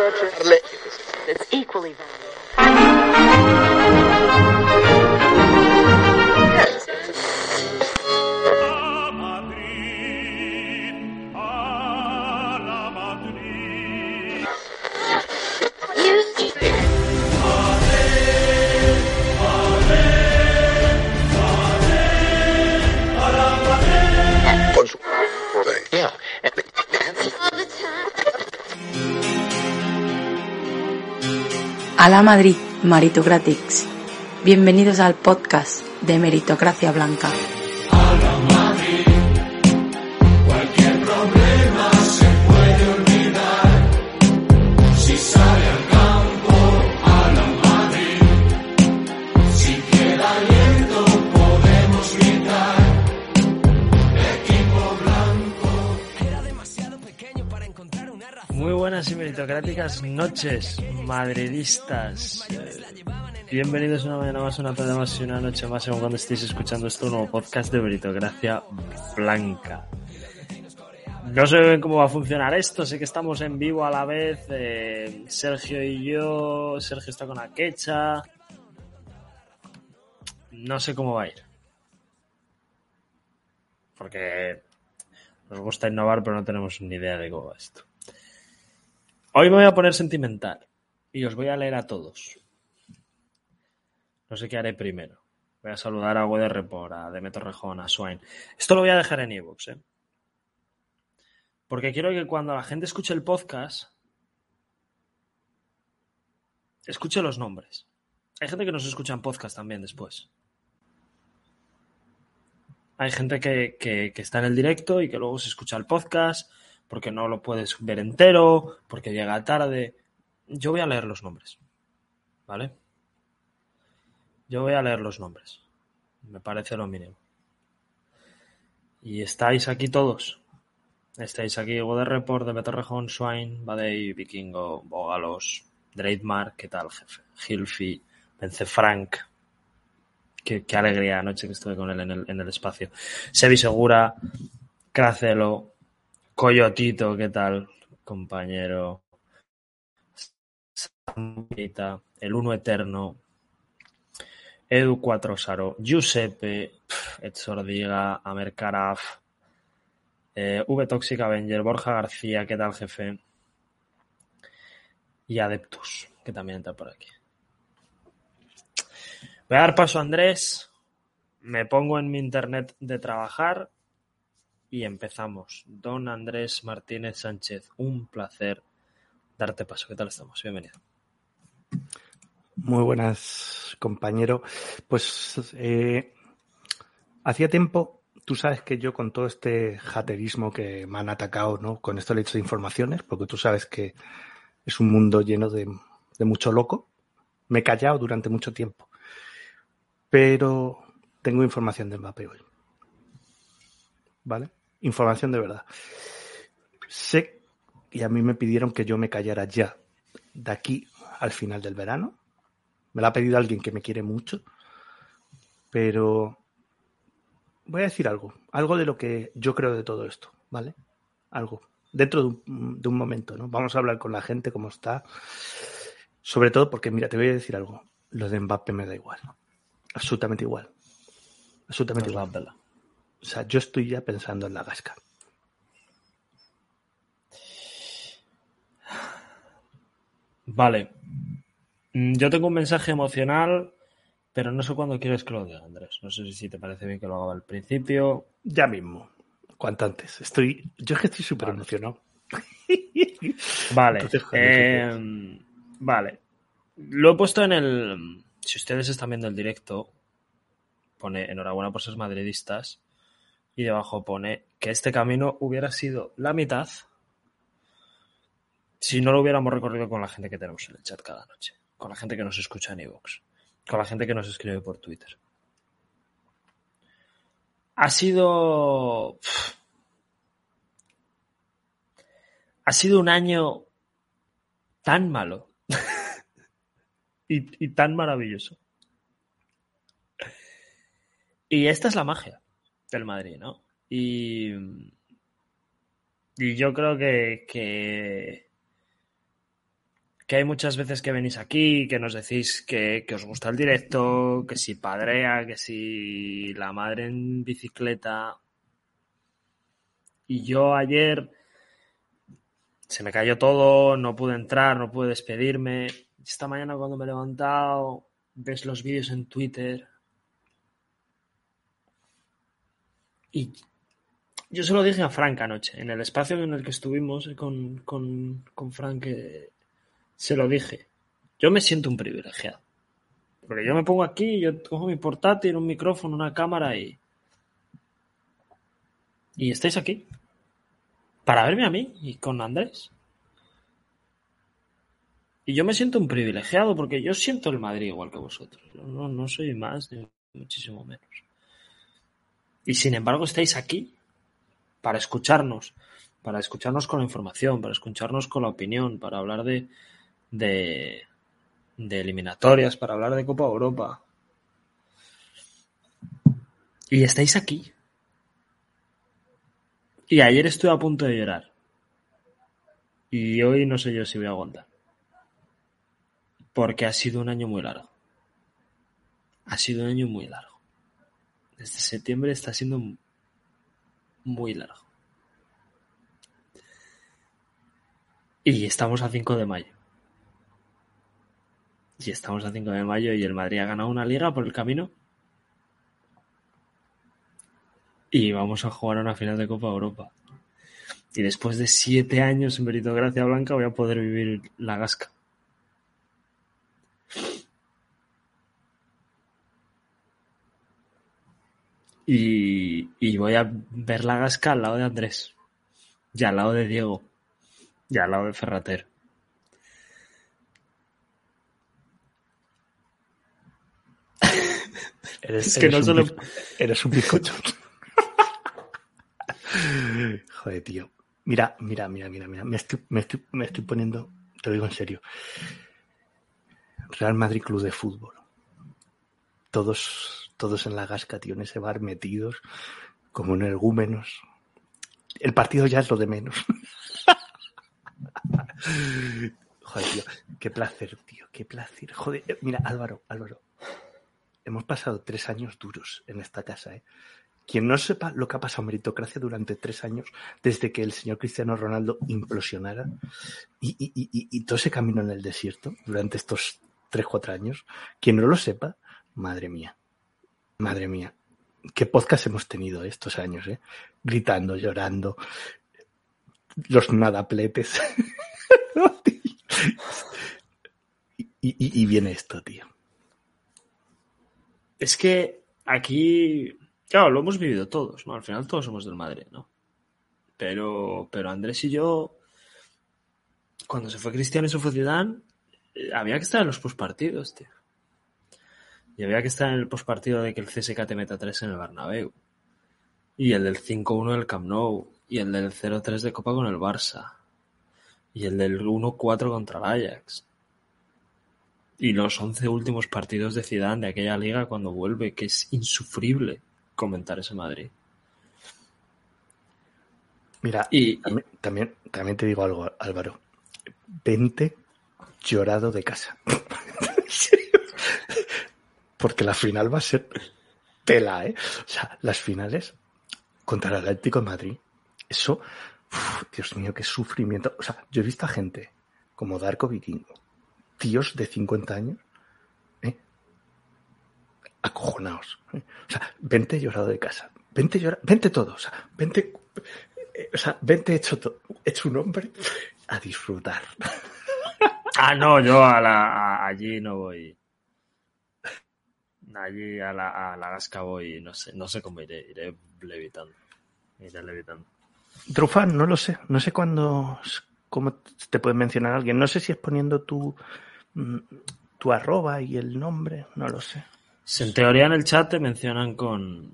It's equally valuable. Alá Madrid, Meritocratics. Bienvenidos al podcast de Meritocracia Blanca. Cualquier problema se puede olvidar si sale al campo a la Madrid. Si queda aliento podemos gritar equipo blanco. Era demasiado pequeño para encontrar una razón. Muy buenas y meritocráticas noches, madridistas. Bienvenidos una mañana más, una tarde más y una noche más, según cuando estéis escuchando este nuevo podcast de Meritocracia Blanca. No sé bien cómo va a funcionar esto, sé que estamos en vivo a la vez, Sergio y yo. Sergio está con Akecha. No sé cómo va a ir, porque nos gusta innovar, pero no tenemos ni idea de cómo va esto. Hoy me voy a poner sentimental y os voy a leer a todos. No sé qué haré primero. Voy a saludar a Weather Report, a Demetrio Rejón, a Swine. Esto lo voy a dejar en iVoox, porque quiero que cuando la gente escuche el podcast, escuche los nombres. Hay gente que nos escucha en podcast también después. Hay gente que está en el directo y que luego se escucha el podcast porque no lo puedes ver entero, porque llega tarde. Yo voy a leer los nombres, ¿vale? Yo voy a leer los nombres. Me parece lo mínimo. Y estáis aquí todos. Estáis aquí Weather Report, Demetrio Rejón, Swine, Badey, Vikingo, Bogalos, Dreidmar, ¿qué tal, jefe? Gilfi, Vencefrank. Qué alegría anoche que estuve con él en el espacio. Sebi Segura, Cracelo, Coyotito, ¿qué tal, compañero? Samita, el Uno Eterno, Edu Cuatrosaro, Giuseppe, Etzordiga, Amer Karaf, V Toxic Avenger, Borja García, ¿qué tal, jefe? Y Adeptus, que también entra por aquí. Voy a dar paso a Andrés, me pongo en mi internet de trabajar y empezamos. Don Andrés Martínez Sánchez, un placer darte paso. ¿Qué tal estamos? Bienvenido. Muy buenas, compañero. Pues hacía tiempo, tú sabes que yo con todo este haterismo que me han atacado, ¿no? Con esto le he hecho de informaciones, porque tú sabes que es un mundo lleno de mucho loco. Me he callado durante mucho tiempo. Pero tengo información de Mbappé hoy. ¿Vale? Información de verdad. Sé, y a mí me pidieron que yo me callara ya, de aquí al final del verano. Me lo ha pedido alguien que me quiere mucho, pero voy a decir algo de lo que yo creo de todo esto, ¿vale? Algo, dentro de un momento, ¿no? Vamos a hablar con la gente, cómo está, sobre todo porque, mira, te voy a decir algo, lo de Mbappé me da igual, absolutamente igual, absolutamente igual. O sea, yo estoy ya pensando en la gasca. Vale. Yo tengo un mensaje emocional, pero no sé cuándo quieres que lo diga, Andrés. No sé si te parece bien que lo haga al principio. Ya mismo, cuanto antes. Yo es que estoy súper emocionado. Vale. Entonces, vale. Lo he puesto en el... Si ustedes están viendo el directo, pone enhorabuena por ser madridistas y debajo pone que este camino hubiera sido la mitad si no lo hubiéramos recorrido con la gente que tenemos en el chat cada noche, con la gente que nos escucha en iVoox, con la gente que nos escribe por Twitter. Ha sido un año tan malo y tan maravilloso. Y esta es la magia del Madrid, ¿no? Y yo creo que que hay muchas veces que venís aquí, que nos decís que os gusta el directo, que si Padrea, que si la madre en bicicleta. Y yo ayer se me cayó todo, no pude entrar, no pude despedirme. Esta mañana cuando me he levantado, ves los vídeos en Twitter. Y yo se lo dije a Frank anoche, en el espacio en el que estuvimos con Frank, se lo dije. Yo me siento un privilegiado. Porque yo me pongo aquí, yo cojo mi portátil, un micrófono, una cámara y estáis aquí. Para verme a mí y con Andrés. Y yo me siento un privilegiado porque yo siento el Madrid igual que vosotros. Yo no soy más ni muchísimo menos. Y sin embargo estáis aquí para escucharnos con la información, para escucharnos con la opinión, para hablar de eliminatorias, para hablar de Copa Europa. Y estáis aquí. Y ayer estuve a punto de llorar. Y hoy no sé yo si voy a aguantar. Porque ha sido un año muy largo. Ha sido un año muy largo. Desde septiembre está siendo muy largo. Y estamos a 5 de mayo. Y estamos a 5 de mayo y el Madrid ha ganado una liga por el camino. Y vamos a jugar a una final de Copa Europa. Y después de 7 años en meritocracia blanca voy a poder vivir la Gasca. Y voy a ver la Gasca al lado de Andrés. Y al lado de Diego. Y al lado de Ferrater. Eres un bizcocho. Joder, tío. Mira. Me estoy poniendo, te lo digo en serio. Real Madrid Club de Fútbol. Todos en la Gasca, tío, en ese bar metidos como energúmenos. El partido ya es lo de menos. Joder, tío, qué placer, tío, qué placer. Joder, mira, Álvaro, hemos pasado 3 años duros en esta casa, ¿eh? Quien no sepa lo que ha pasado en meritocracia durante 3 años, desde que el señor Cristiano Ronaldo implosionara y todo ese camino en el desierto durante estos 3-4 años, quien no lo sepa, madre mía, qué podcast hemos tenido estos años, ¿eh? Gritando, llorando, los nadapletes. y viene esto, tío. Es que aquí, claro, lo hemos vivido todos, ¿no? Al final todos somos del Madrid, ¿no? Pero Andrés y yo, cuando se fue Cristiano y se fue Zidane, había que estar en los postpartidos, tío. Y había que estar en el postpartido de que el CSKA te meta 3 en el Bernabéu. Y el del 5-1 del Camp Nou. Y el del 0-3 de Copa con el Barça. Y el del 1-4 contra el Ajax. Y los 11 últimos partidos de Zidane de aquella liga cuando vuelve, que es insufrible comentar ese Madrid. Mira, también te digo algo, Álvaro. 20 llorado de casa. Porque la final va a ser tela, ¿eh? O sea, las finales contra el Atlético de Madrid. Eso, Dios mío, qué sufrimiento. O sea, yo he visto a gente como Darko Vikingo, tíos de 50 años, acojonados. O sea, 20 llorado de casa. 20 todo. O sea, 20 hecho un hombre a disfrutar. Ah, no, yo allí no voy. Allí a la Gasca voy, no sé cómo iré levitando. Trufán, no lo sé. No sé cómo te puede mencionar alguien. No sé si es poniendo tu arroba y el nombre, no lo sé. En teoría en el chat te mencionan con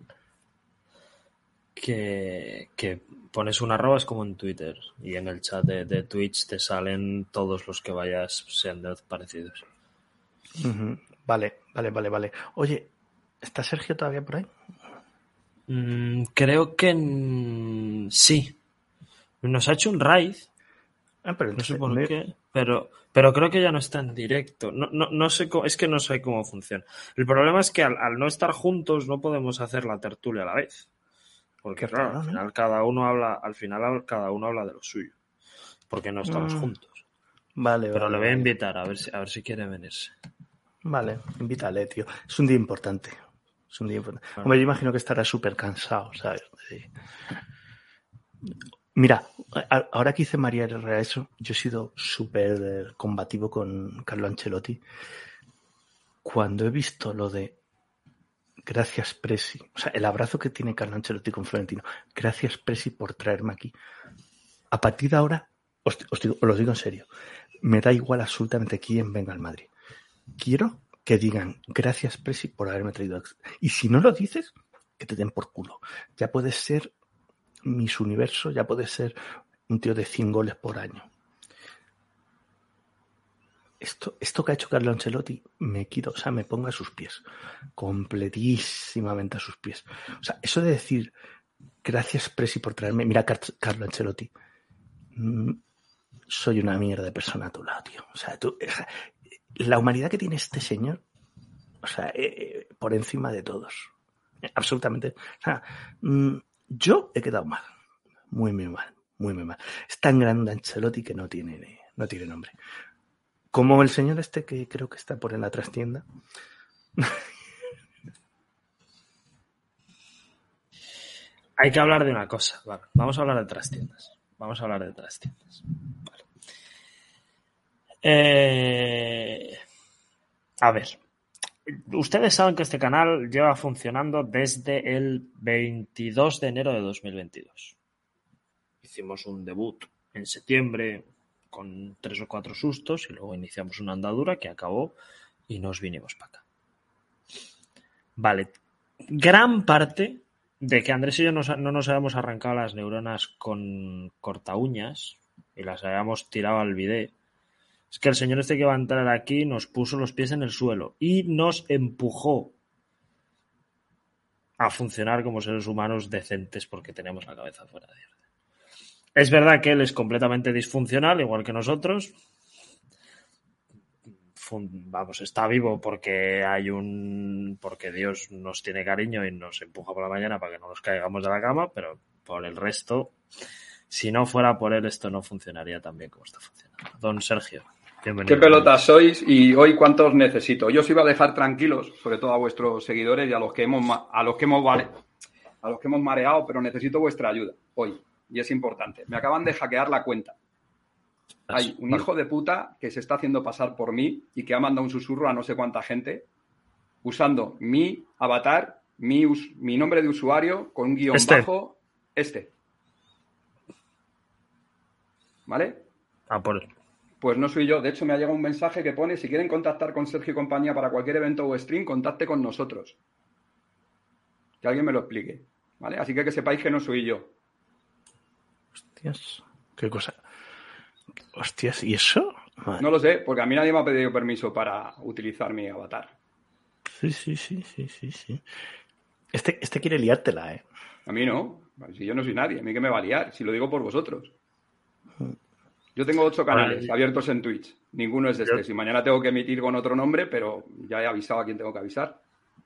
que pones un arroba, es como en Twitter, y en el chat de Twitch te salen todos los que vayas, sean de parecidos. Uh-huh. Vale. Oye, ¿está Sergio todavía por ahí? Creo que sí. Nos ha hecho un raid. Pero no sé por qué. Pero creo que ya no está en directo. No sé cómo, es que no sé cómo funciona. El problema es que al no estar juntos no podemos hacer la tertulia a la vez. Porque Qué claro, raro, al ¿no? final cada uno habla de lo suyo. Porque no estamos juntos. Vale, Pero vale, le voy a vale. invitar a ver si quiere venirse. Vale, invítale, tío. Es un día importante. Es un día importante. Claro. Hombre, yo imagino que estará súper cansado, ¿sabes? Sí. Mira, ahora que hice María Herrera eso, yo he sido súper combativo con Carlo Ancelotti. Cuando he visto lo de gracias Presi, o sea, el abrazo que tiene Carlo Ancelotti con Florentino, gracias Presi por traerme aquí. A partir de ahora, os lo digo en serio, me da igual absolutamente quién venga al Madrid. Quiero que digan gracias Presi por haberme traído. Y si no lo dices, que te den por culo. Ya puedes ser Miss Universo, ya puedes ser un tío de 100 goles por año. Esto que ha hecho Carlo Ancelotti me pongo a sus pies, completísimamente a sus pies. O sea, eso de decir gracias Presi por traerme, mira Carlo Ancelotti, soy una mierda de persona a tu lado, tío. O sea, la humanidad que tiene este señor, o sea, por encima de todos, absolutamente. O sea, yo he quedado mal, muy mal. Es tan grande Ancelotti que no tiene nombre. Como el señor este que creo que está por en la trastienda. Hay que hablar de una cosa. Vale, vamos a hablar de trastiendas. Vale. A ver. Ustedes saben que este canal lleva funcionando desde el 22 de enero de 2022. Hicimos un debut en septiembre con 3 o 4 sustos y luego iniciamos una andadura que acabó y nos vinimos para acá. Vale. Gran parte de que Andrés y yo no nos hayamos arrancado las neuronas con corta uñas y las hayamos tirado al bidet es que el señor este que va a entrar aquí nos puso los pies en el suelo y nos empujó a funcionar como seres humanos decentes porque tenemos la cabeza fuera de orden. Es verdad que él es completamente disfuncional, igual que nosotros. Vamos, está vivo porque porque Dios nos tiene cariño y nos empuja por la mañana para que no nos caigamos de la cama, pero por el resto, si no fuera por él, esto no funcionaría tan bien como está funcionando. Don Sergio, bienvenido. ¿Qué pelotas sois? Y hoy cuántos necesito. Yo os iba a dejar tranquilos, sobre todo a vuestros seguidores y a los que hemos mareado, pero necesito vuestra ayuda hoy. Y es importante. Me acaban de hackear la cuenta. Hay un hijo de puta que se está haciendo pasar por mí y que ha mandado un susurro a no sé cuánta gente usando mi avatar, mi nombre de usuario con un guión bajo. ¿Vale? Por él. Pues no soy yo. De hecho, me ha llegado un mensaje que pone: si quieren contactar con Sergio y compañía para cualquier evento o stream, contacte con nosotros. Que alguien me lo explique. ¿Vale? Así que sepáis que no soy yo. Hostias, qué cosa. Hostias, ¿y eso? Madre. No lo sé, porque a mí nadie me ha pedido permiso para utilizar mi avatar. Sí. Este quiere liártela, ¿eh? A mí no. Si yo no soy nadie, a mí que me va a liar. Si lo digo por vosotros. Yo tengo 8 canales abiertos en Twitch. Ninguno es de este. Si mañana tengo que emitir con otro nombre, pero ya he avisado a quien tengo que avisar.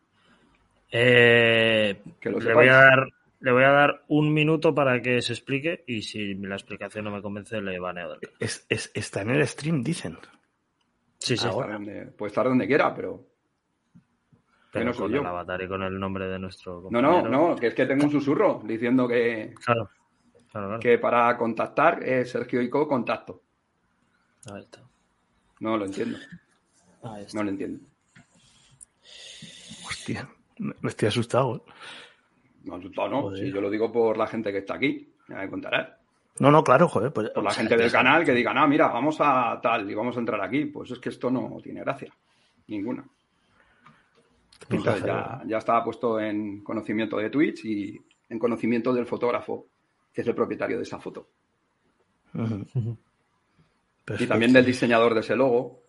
Le voy a dar un minuto para que se explique y si la explicación no me convence le baneo del canal. Está en el stream, dicen. Sí. Puede estar donde quiera, pero no con el avatar y con el nombre de nuestro compañero. No, que es que tengo un susurro diciendo que que para contactar es Sergio Ico contacto. Ahí está. No lo entiendo. No lo entiendo. Hostia, me estoy asustado, ¿eh? No, asustado no. Si yo lo digo por la gente que está aquí, ya me contarás. No, claro, joder. Pues, por la gente del canal que diga, mira, vamos a tal y vamos a entrar aquí. Pues es que esto no tiene gracia. Ninguna. Entonces ya estaba puesto en conocimiento de Twitch y en conocimiento del fotógrafo, que es el propietario de esa foto. Uh-huh. Y también del diseñador de ese logo.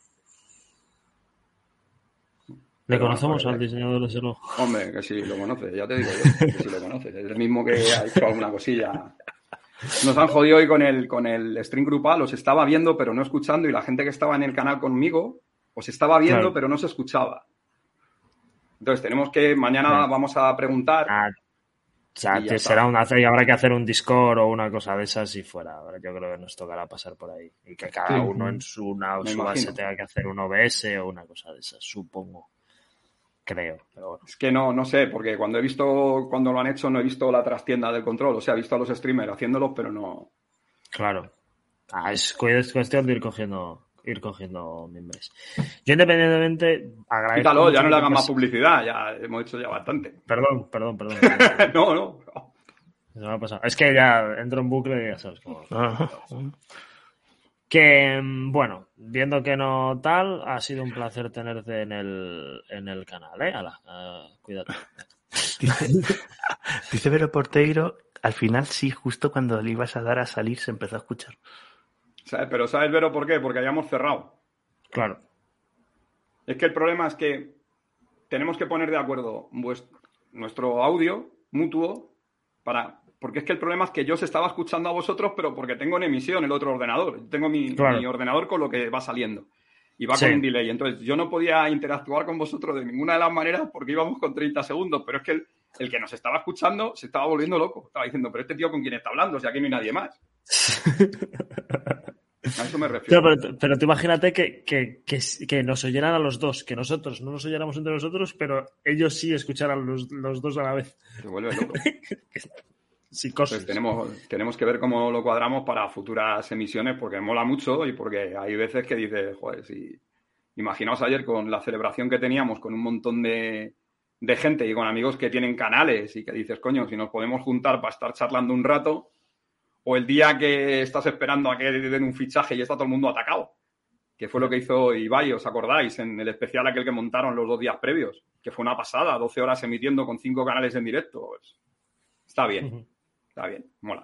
¿Le conocemos al diseñador de ese logo? Hombre, que sí lo conoces, ya te digo yo, que sí lo conoces. Es el mismo que ha hecho alguna cosilla Nos han jodido hoy con el stream grupal, os estaba viendo pero no escuchando, y la gente que estaba en el canal conmigo os estaba viendo Claro. pero no se escuchaba. Entonces tenemos que, mañana vamos a preguntar. O sea, Y ya será está. y habrá que hacer un Discord o una cosa de esas y fuera. Ahora yo creo que nos tocará pasar por ahí. Y que cada Sí. uno en su Me base imagino. tenga que hacer un OBS o una cosa de esas, supongo. Creo, pero bueno. Es que no sé, porque cuando lo han hecho no he visto la trastienda del control, o sea, he visto a los streamers haciéndolo, pero no. Claro. Es cuestión de ir cogiendo miembros. Yo independientemente agradezco Quítalo, mucho ya no que le hagan tengas- más publicidad, ya hemos hecho ya bastante. Perdón. No. Se me ha pasado. Es que ya entro en bucle y ya sabes cómo. Ajá. Que, bueno, viendo que no tal, ha sido un placer tenerte en el canal, ¿eh? Cuídate. Dice Vero Porteiro, al final sí, justo cuando le ibas a dar a salir se empezó a escuchar. Pero ¿sabes, Vero, por qué? Porque habíamos cerrado. Claro. Es que el problema es que tenemos que poner de acuerdo nuestro audio mutuo porque es que el problema es que yo os estaba escuchando a vosotros, pero porque tengo en emisión el otro ordenador. Tengo mi ordenador con lo que va saliendo. Y va con un delay. Entonces, yo no podía interactuar con vosotros de ninguna de las maneras porque íbamos con 30 segundos. Pero es que el que nos estaba escuchando se estaba volviendo loco. Estaba diciendo, pero este tío con quién está hablando, si aquí no hay nadie más. A eso me refiero. Pero tú imagínate que nos oyeran a los dos, que nosotros no nos oyéramos entre nosotros, pero ellos sí escucharan los dos a la vez. Se vuelve loco. Psicosis. Entonces tenemos que ver cómo lo cuadramos para futuras emisiones, porque mola mucho y porque hay veces que dices, joder, si imaginaos ayer con la celebración que teníamos con un montón de gente y con amigos que tienen canales y que dices, coño, si nos podemos juntar para estar charlando un rato, o el día que estás esperando a que den un fichaje y está todo el mundo atacado, que fue lo que hizo Ibai, ¿os acordáis? En el especial aquel que montaron los 2 días previos, que fue una pasada, 12 horas emitiendo con 5 canales en directo. Pues, está bien, mola.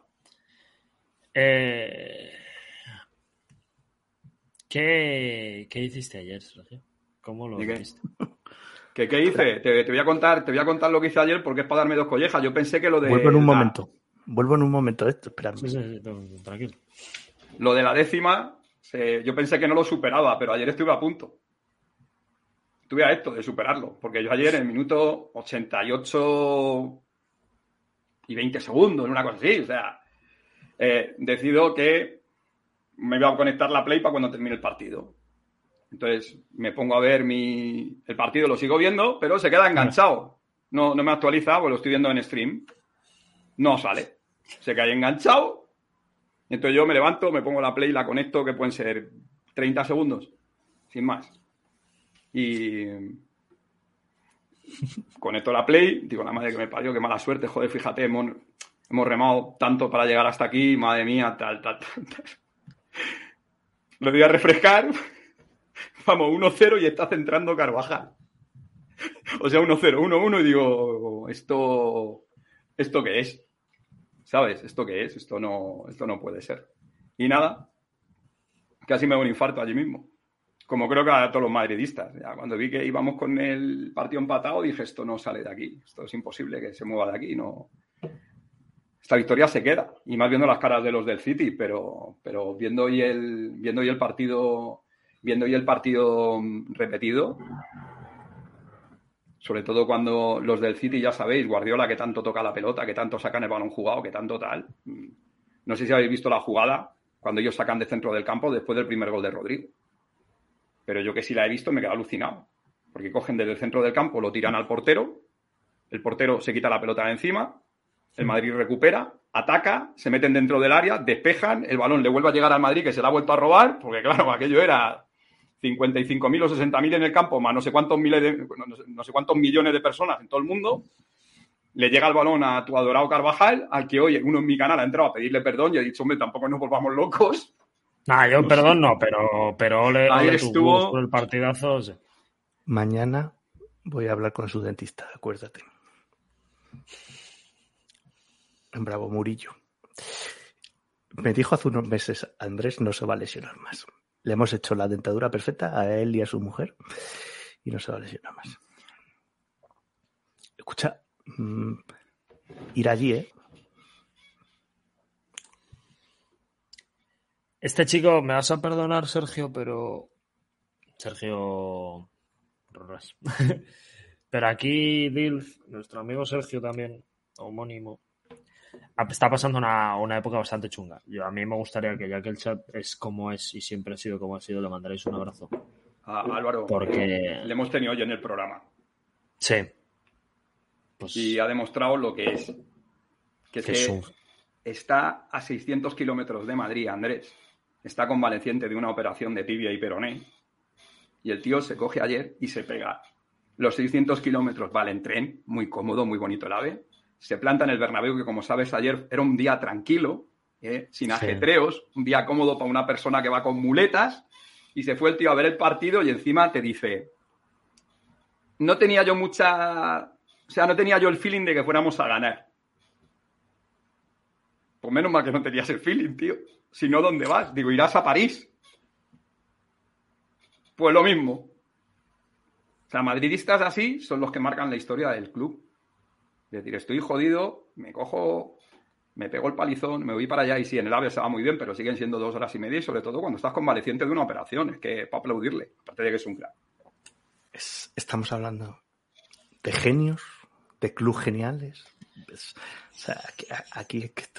¿Qué hiciste ayer, Sergio? ¿Cómo lo hiciste? ¿Qué hice? Te voy a contar lo que hice ayer porque es para darme 2 collejas. Yo pensé que lo de... Vuelvo en un momento esto, espérame. Sí, tranquilo. Lo de la 10ª, yo pensé que no lo superaba, pero ayer estuve a punto. Estuve a esto de superarlo, porque yo ayer en el minuto 88 y 20 segundos, en una cosa así, o sea, decido que me voy a conectar la Play para cuando termine el partido. Entonces me pongo a ver el partido, lo sigo viendo, pero se queda enganchado. No me actualiza, pues lo estoy viendo en stream. No sale. Se cae enganchado. Entonces yo me levanto, me pongo la Play, la conecto, que pueden ser 30 segundos, sin más. Y conecto la Play, digo, la madre que me parió, qué mala suerte, joder, fíjate, hemos remado tanto para llegar hasta aquí, madre mía, tal. Lo voy a refrescar, vamos, 1-0 y está centrando Carvajal. O sea, 1-0, 1-1 y digo, ¿esto qué es? ¿Sabes? ¿Esto qué es? Esto no puede ser. Y nada, casi me da un infarto allí mismo. Como creo que a todos los madridistas. Ya cuando vi que íbamos con el partido empatado, dije, esto no sale de aquí. Esto es imposible que se mueva de aquí. No. Esta victoria se queda. Y más viendo las caras de los del City, pero viendo hoy el partido repetido, sobre todo cuando los del City, ya sabéis, Guardiola que tanto toca la pelota, que tanto sacan el balón jugado, que tanto tal. No sé si habéis visto la jugada cuando ellos sacan de centro del campo después del primer gol de Rodrigo. Pero yo que sí la he visto me quedo alucinado. Porque cogen desde el centro del campo, lo tiran al portero, el portero se quita la pelota de encima, el Madrid recupera, ataca, se meten dentro del área, despejan, el balón le vuelve a llegar al Madrid que se la ha vuelto a robar, porque claro, aquello era 55.000 o 60.000 en el campo, más no sé cuántos millones de personas en todo el mundo. Le llega el balón a tu adorado Carvajal, al que hoy uno en mi canal ha entrado a pedirle perdón y he dicho, hombre, tampoco nos volvamos locos. Nah, yo perdón no, pero ole estuvo por el partidazo. Sí. Mañana voy a hablar con su dentista, acuérdate. En Bravo Murillo. Me dijo hace unos meses, Andrés no se va a lesionar más. Le hemos hecho la dentadura perfecta a él y a su mujer y no se va a lesionar más. Escucha, ir allí, Este chico, me vas a perdonar, Sergio, pero... Sergio... Roras. Pero aquí, Dilf, nuestro amigo Sergio también, homónimo, está pasando una época bastante chunga. A mí me gustaría que, ya que el chat es como es y siempre ha sido como ha sido, le mandaréis un abrazo. A Álvaro, porque... le hemos tenido hoy en el programa. Sí. Pues... Y ha demostrado lo que es. Que es que está a 600 kilómetros de Madrid, Andrés. Está convaleciente de una operación de tibia y peroné. Y el tío se coge ayer y se pega los 600 kilómetros. Vale, en tren, muy cómodo, muy bonito el AVE. Se planta en el Bernabéu, que como sabes ayer era un día tranquilo, sin ajetreos, un día cómodo para una persona que va con muletas. Y se fue el tío a ver el partido y encima te dice... No tenía yo el feeling de que fuéramos a ganar. Pues menos mal que no tenías el feeling, tío. Si no, ¿dónde vas? Digo, irás a París. Pues lo mismo. O sea, madridistas así son los que marcan la historia del club. Es decir, estoy jodido, me pego el palizón, me voy para allá y sí, en el AVE se va muy bien, pero siguen siendo 2 horas y media y sobre todo cuando estás convaleciente de una operación. Es que para aplaudirle, aparte de que es un crack. Estamos hablando de genios, de club geniales. O sea, aquí es que esto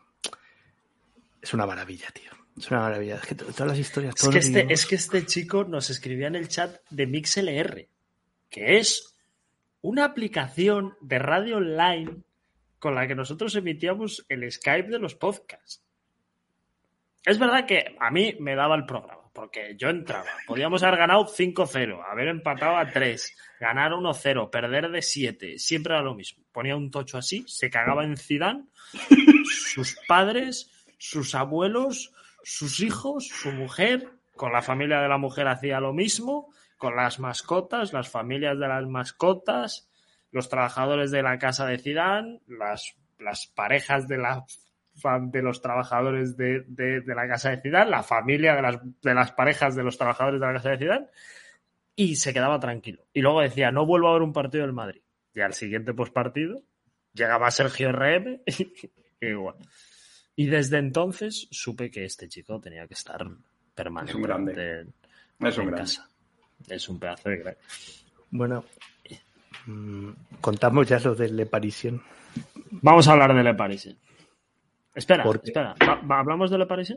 es una maravilla, tío. Es una maravilla. Es que todas las historias... Es que este chico nos escribía en el chat de MixLR, que es una aplicación de radio online con la que nosotros emitíamos el Skype de los podcasts. Es verdad que a mí me daba el programa, porque yo entraba. Podíamos haber ganado 5-0, haber empatado a 3, ganar 1-0, perder de 7. Siempre era lo mismo. Ponía un tocho así, se cagaba en Zidane, sus padres, sus abuelos, sus hijos, su mujer. Con la familia de la mujer hacía lo mismo, con las mascotas, las familias de las mascotas, los trabajadores de la casa de Zidane, las parejas de los trabajadores de la casa de Zidane, la familia de las parejas de los trabajadores de la casa de Zidane, y se quedaba tranquilo. Y luego decía, no vuelvo a ver un partido del Madrid. Y al siguiente postpartido llegaba Sergio RM y igual. Y desde entonces supe que este chico tenía que estar permanentemente en casa. Es un pedazo de crack. Bueno, contamos ya lo del Le Parisien. Vamos a hablar del Le Parisien. Espera. ¿Hablamos del Le Parisien?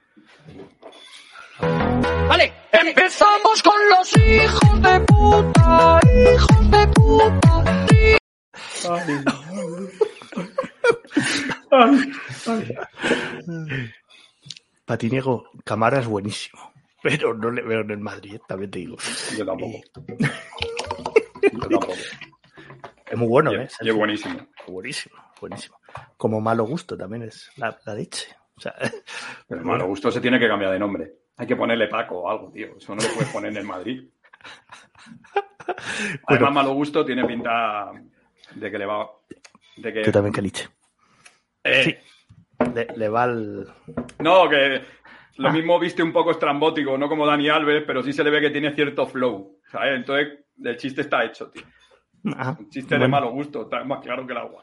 Vale, empezamos con los hijos de puta, hijos de puta. Patiniego, Camara es buenísimo, pero no le veo en el Madrid, también te digo. Yo tampoco. Es muy bueno, ¿eh? Y es buenísimo. Buenísimo. Como Malo Gusto también es la leche. O sea, pero Malo Gusto se tiene que cambiar de nombre. Hay que ponerle Paco o algo, tío. Eso no lo puedes poner en el Madrid. Además, Malo Gusto tiene pinta de que le va... Yo también que liche. Sí. Le va al... No, que lo mismo viste un poco estrambótico, no como Dani Alves, pero sí se le ve que tiene cierto flow, ¿sabes? Entonces, el chiste está hecho, tío. Un chiste de Malo Gusto, está más claro que el agua.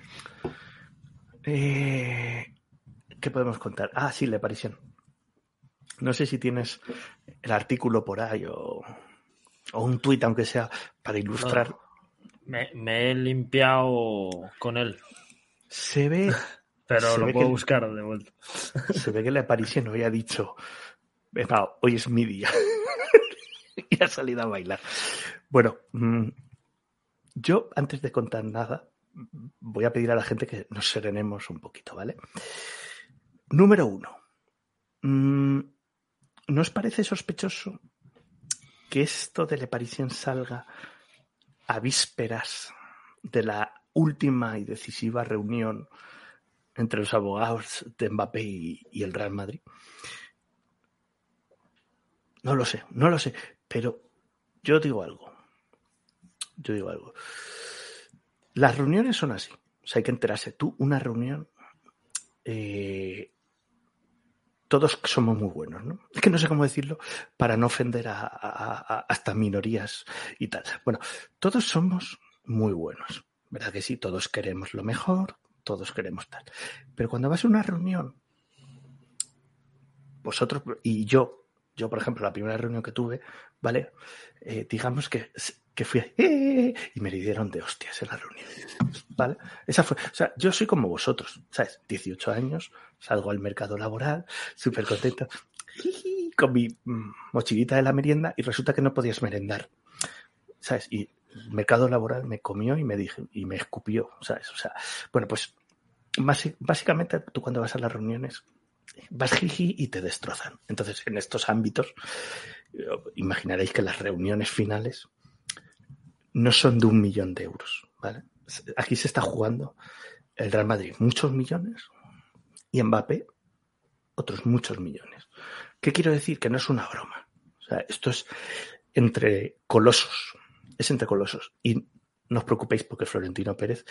¿Qué podemos contar? Sí, Le Parisien. No sé si tienes el artículo por ahí o un tuit, aunque sea, para ilustrar. No, me he limpiado con él. Se ve... Pero lo puedo buscar de vuelta. Se ve que Le Parisien había dicho, hoy es mi día. Y ha salido a bailar. Bueno, yo antes de contar nada, voy a pedir a la gente que nos serenemos un poquito, ¿vale? Número 1. ¿No os parece sospechoso que esto de Le Parisien salga a vísperas de la última y decisiva reunión entre los abogados de Mbappé y el Real Madrid? No lo sé, pero yo digo algo. Las reuniones son así, o sea, hay que enterarse. Tú, una reunión, todos somos muy buenos, ¿no? Es que no sé cómo decirlo para no ofender a hasta minorías y tal. Bueno, todos somos muy buenos, ¿verdad que sí? Todos queremos lo mejor, todos queremos tal. Pero cuando vas a una reunión, vosotros y yo, por ejemplo, la primera reunión que tuve, ¿vale? Digamos que fui y me dieron de hostias en la reunión, ¿vale? Esa fue, o sea, yo soy como vosotros, ¿sabes? 18 años, salgo al mercado laboral, súper contento, con mi mochilita de la merienda y resulta que no podías merendar, ¿sabes? Y el mercado laboral me comió y me escupió, ¿sabes? O sea, bueno, pues básicamente tú cuando vas a las reuniones vas jiji y te destrozan. Entonces, en estos ámbitos, imaginaréis que las reuniones finales no son de 1 millón de euros, ¿vale? Aquí se está jugando el Real Madrid muchos millones y Mbappé otros muchos millones. ¿Qué quiero decir? Que no es una broma. O sea, esto es entre colosos. Es entre colosos. Y no os preocupéis porque Florentino Pérez,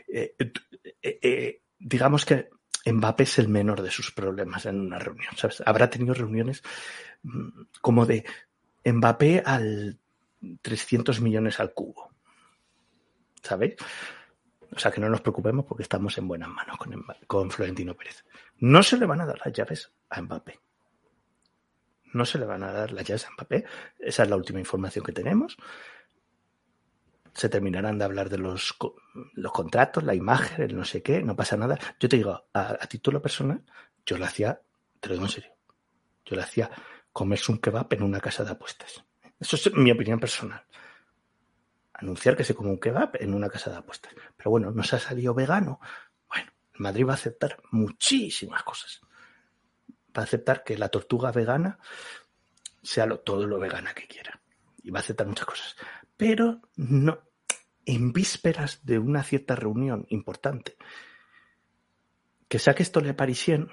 digamos que Mbappé es el menor de sus problemas en una reunión, ¿sabes? Habrá tenido reuniones como de Mbappé al 300 millones al cubo, ¿sabéis? O sea, que no nos preocupemos porque estamos en buenas manos con Florentino Pérez. No se le van a dar las llaves a Mbappé. No se le van a dar las llaves a Mbappé. Esa es la última información que tenemos. Se terminarán de hablar de los contratos, la imagen, el no sé qué, no pasa nada. Yo te digo, a título personal, yo le hacía, te lo digo en serio, yo le hacía comerse un kebab en una casa de apuestas. Eso es mi opinión personal. Anunciar que se come un kebab en una casa de apuestas. Pero bueno, no se ha salido vegano. Bueno, Madrid va a aceptar muchísimas cosas. Va a aceptar que la tortuga vegana sea todo lo vegana que quiera. Y va a aceptar muchas cosas. Pero no, en vísperas de una cierta reunión importante, que saque esto Le Parisien,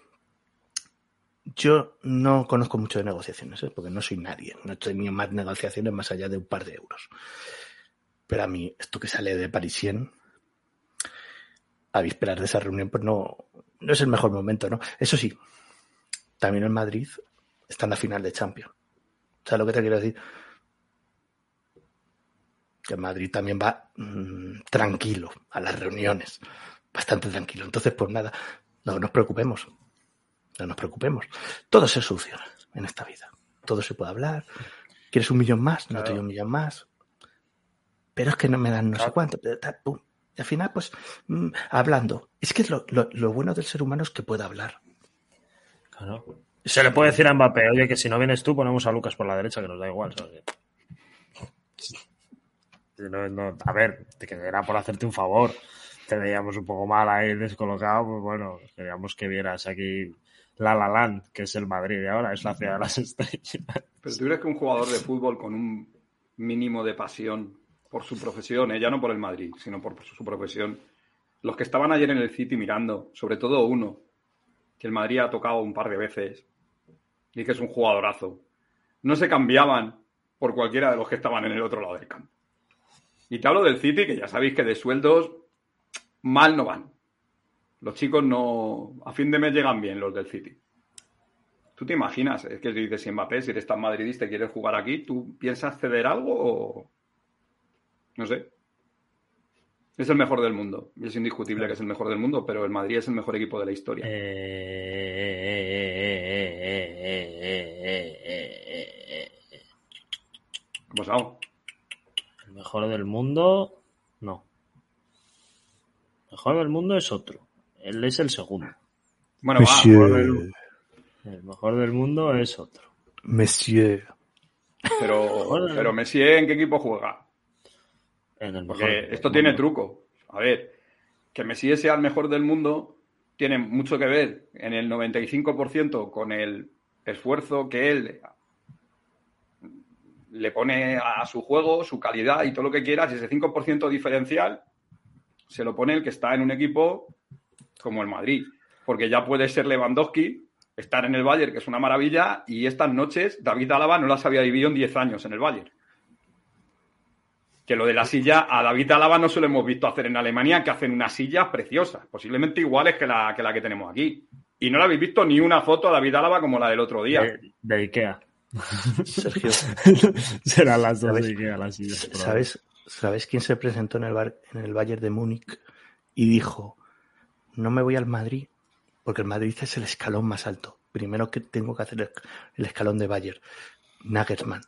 yo no conozco mucho de negociaciones, porque no soy nadie, no he tenido más negociaciones más allá de un par de euros. Pero a mí, esto que sale de Parisien, a vísperas de esa reunión, pues no es el mejor momento, ¿no? Eso sí, también en Madrid está en la final de Champions. ¿Sabes lo que te quiero decir? Que Madrid también va tranquilo a las reuniones, bastante tranquilo. Entonces, pues nada, no nos preocupemos. No nos preocupemos. Todo se soluciona en esta vida. Todo se puede hablar. ¿Quieres 1 millón más? No te doy 1 millón más. Pero es que no me dan no sé cuánto. Pum. Y al final, pues, hablando. Es que lo bueno del ser humano es que puede hablar. Claro. Se le puede decir a Mbappé, oye, que si no vienes tú, ponemos a Lucas por la derecha, que nos da igual, ¿sabes? No, a ver, te quedará por hacerte un favor. Te veíamos un poco mal ahí descolocado, pues bueno, queríamos que vieras aquí La La Land, que es el Madrid de ahora, es la ciudad de las estrellas. Pero tú crees que un jugador de fútbol con un mínimo de pasión por su profesión, ya no por el Madrid, sino por su profesión, los que estaban ayer en el City mirando, sobre todo uno, que el Madrid ha tocado un par de veces y que es un jugadorazo, no se cambiaban por cualquiera de los que estaban en el otro lado del campo. Y te hablo del City, que ya sabéis que de sueldos mal no van. Los chicos no... A fin de mes llegan bien los del City. ¿Tú te imaginas? Es que dices, si Mbappé, si eres tan madridista y quieres jugar aquí, ¿tú piensas ceder algo o...? No sé. Es el mejor del mundo. Y es indiscutible que es el mejor del mundo, pero el Madrid es el mejor equipo de la historia. ¿Qué ha pasado? El mejor del mundo, no. El mejor del mundo es otro. Él es el segundo. Bueno, Monsieur. El mejor del mundo es otro. Monsieur. Pero Messi, ¿en qué equipo juega? En el mejor. Porque esto tiene truco. A ver, que Messi sea el mejor del mundo tiene mucho que ver en el 95% con el esfuerzo que él le pone a su juego, su calidad y todo lo que quieras. Y ese 5% diferencial se lo pone el que está en un equipo como el Madrid. Porque ya puede ser Lewandowski, estar en el Bayern, que es una maravilla, y estas noches David Álava no las había vivido en 10 años en el Bayern. Que lo de la silla, a David Álava no se lo hemos visto hacer en Alemania, que hacen unas sillas preciosas, posiblemente iguales que la que tenemos aquí. Y no le habéis visto ni una foto a David Álava como la del otro día. De Ikea. Sergio. Serán las dos de Ikea las sillas. ¿Sabes quién se presentó en el Bayern de Múnich y dijo, no me voy al Madrid porque el Madrid es el escalón más alto? Primero que tengo que hacer el escalón de Bayern. Nagelsmann.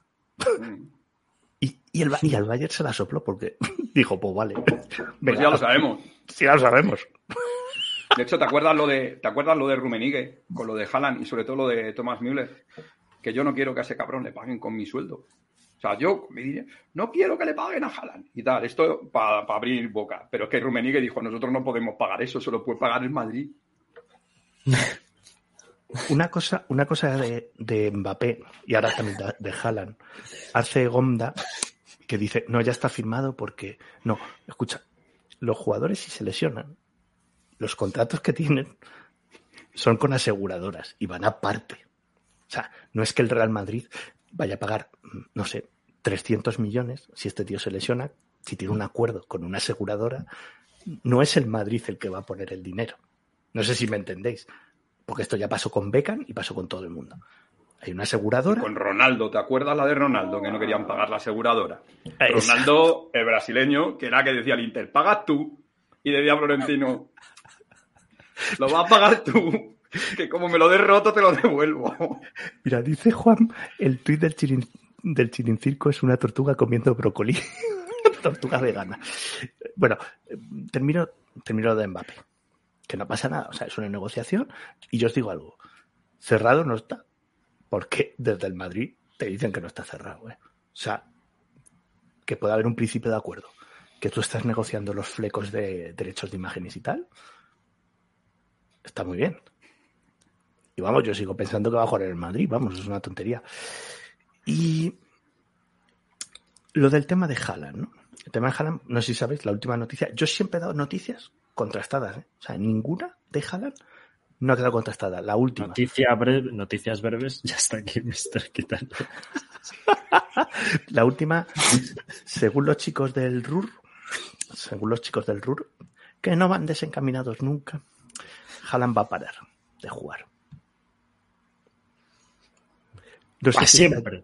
Y al Bayern se la sopló porque dijo, pues vale. Venga, Pues ya lo sabemos. Sí, ya lo sabemos. De hecho, ¿te acuerdas lo de Rummenigge con lo de Haaland y sobre todo lo de Thomas Müller? Que yo no quiero que a ese cabrón le paguen con mi sueldo. O sea, yo me diría, no quiero que le paguen a Haaland y tal. Esto para abrir boca. Pero es que Rummenigge dijo, nosotros no podemos pagar eso, solo puede pagar el Madrid. Una cosa de Mbappé y ahora también de Haaland. Hace Gonda que dice, no, ya está firmado porque... No, escucha, los jugadores si se lesionan, los contratos que tienen son con aseguradoras y van aparte. O sea, no es que el Real Madrid vaya a pagar, no sé, 300 millones si este tío se lesiona, si tiene un acuerdo con una aseguradora, no es el Madrid el que va a poner el dinero. No sé si me entendéis, porque esto ya pasó con Beckham y pasó con todo el mundo. Hay una aseguradora. Con Ronaldo, ¿te acuerdas la de Ronaldo? Que no querían pagar la aseguradora. Ronaldo, el brasileño, que era que decía al Inter, pagas tú. Y decía Florentino, lo vas a pagar tú, que como me lo des roto te lo devuelvo. Mira, dice Juan, el tuit del Chirincirco es una tortuga comiendo brócoli. Tortuga vegana. Bueno, termino de Mbappé. Que no pasa nada, o sea, es una negociación. Y yo os digo algo, cerrado no está. Porque desde el Madrid te dicen que no está cerrado, ¿eh? O sea, que puede haber un principio de acuerdo. Que tú estás negociando los flecos de derechos de imágenes y tal. Está muy bien. Y vamos, yo sigo pensando que va a jugar en el Madrid. Vamos, es una tontería. Y lo del tema de Haaland, ¿no? El tema de Haaland, no sé si sabéis, la última noticia. Yo siempre he dado noticias contrastadas, ¿eh? O sea, ninguna de Haaland no ha quedado contrastada. La última. Noticias breves, ya está aquí Mr. Quitano. La última, según los chicos del RUR, que no van desencaminados nunca, Haaland va a parar de jugar. No sé siempre.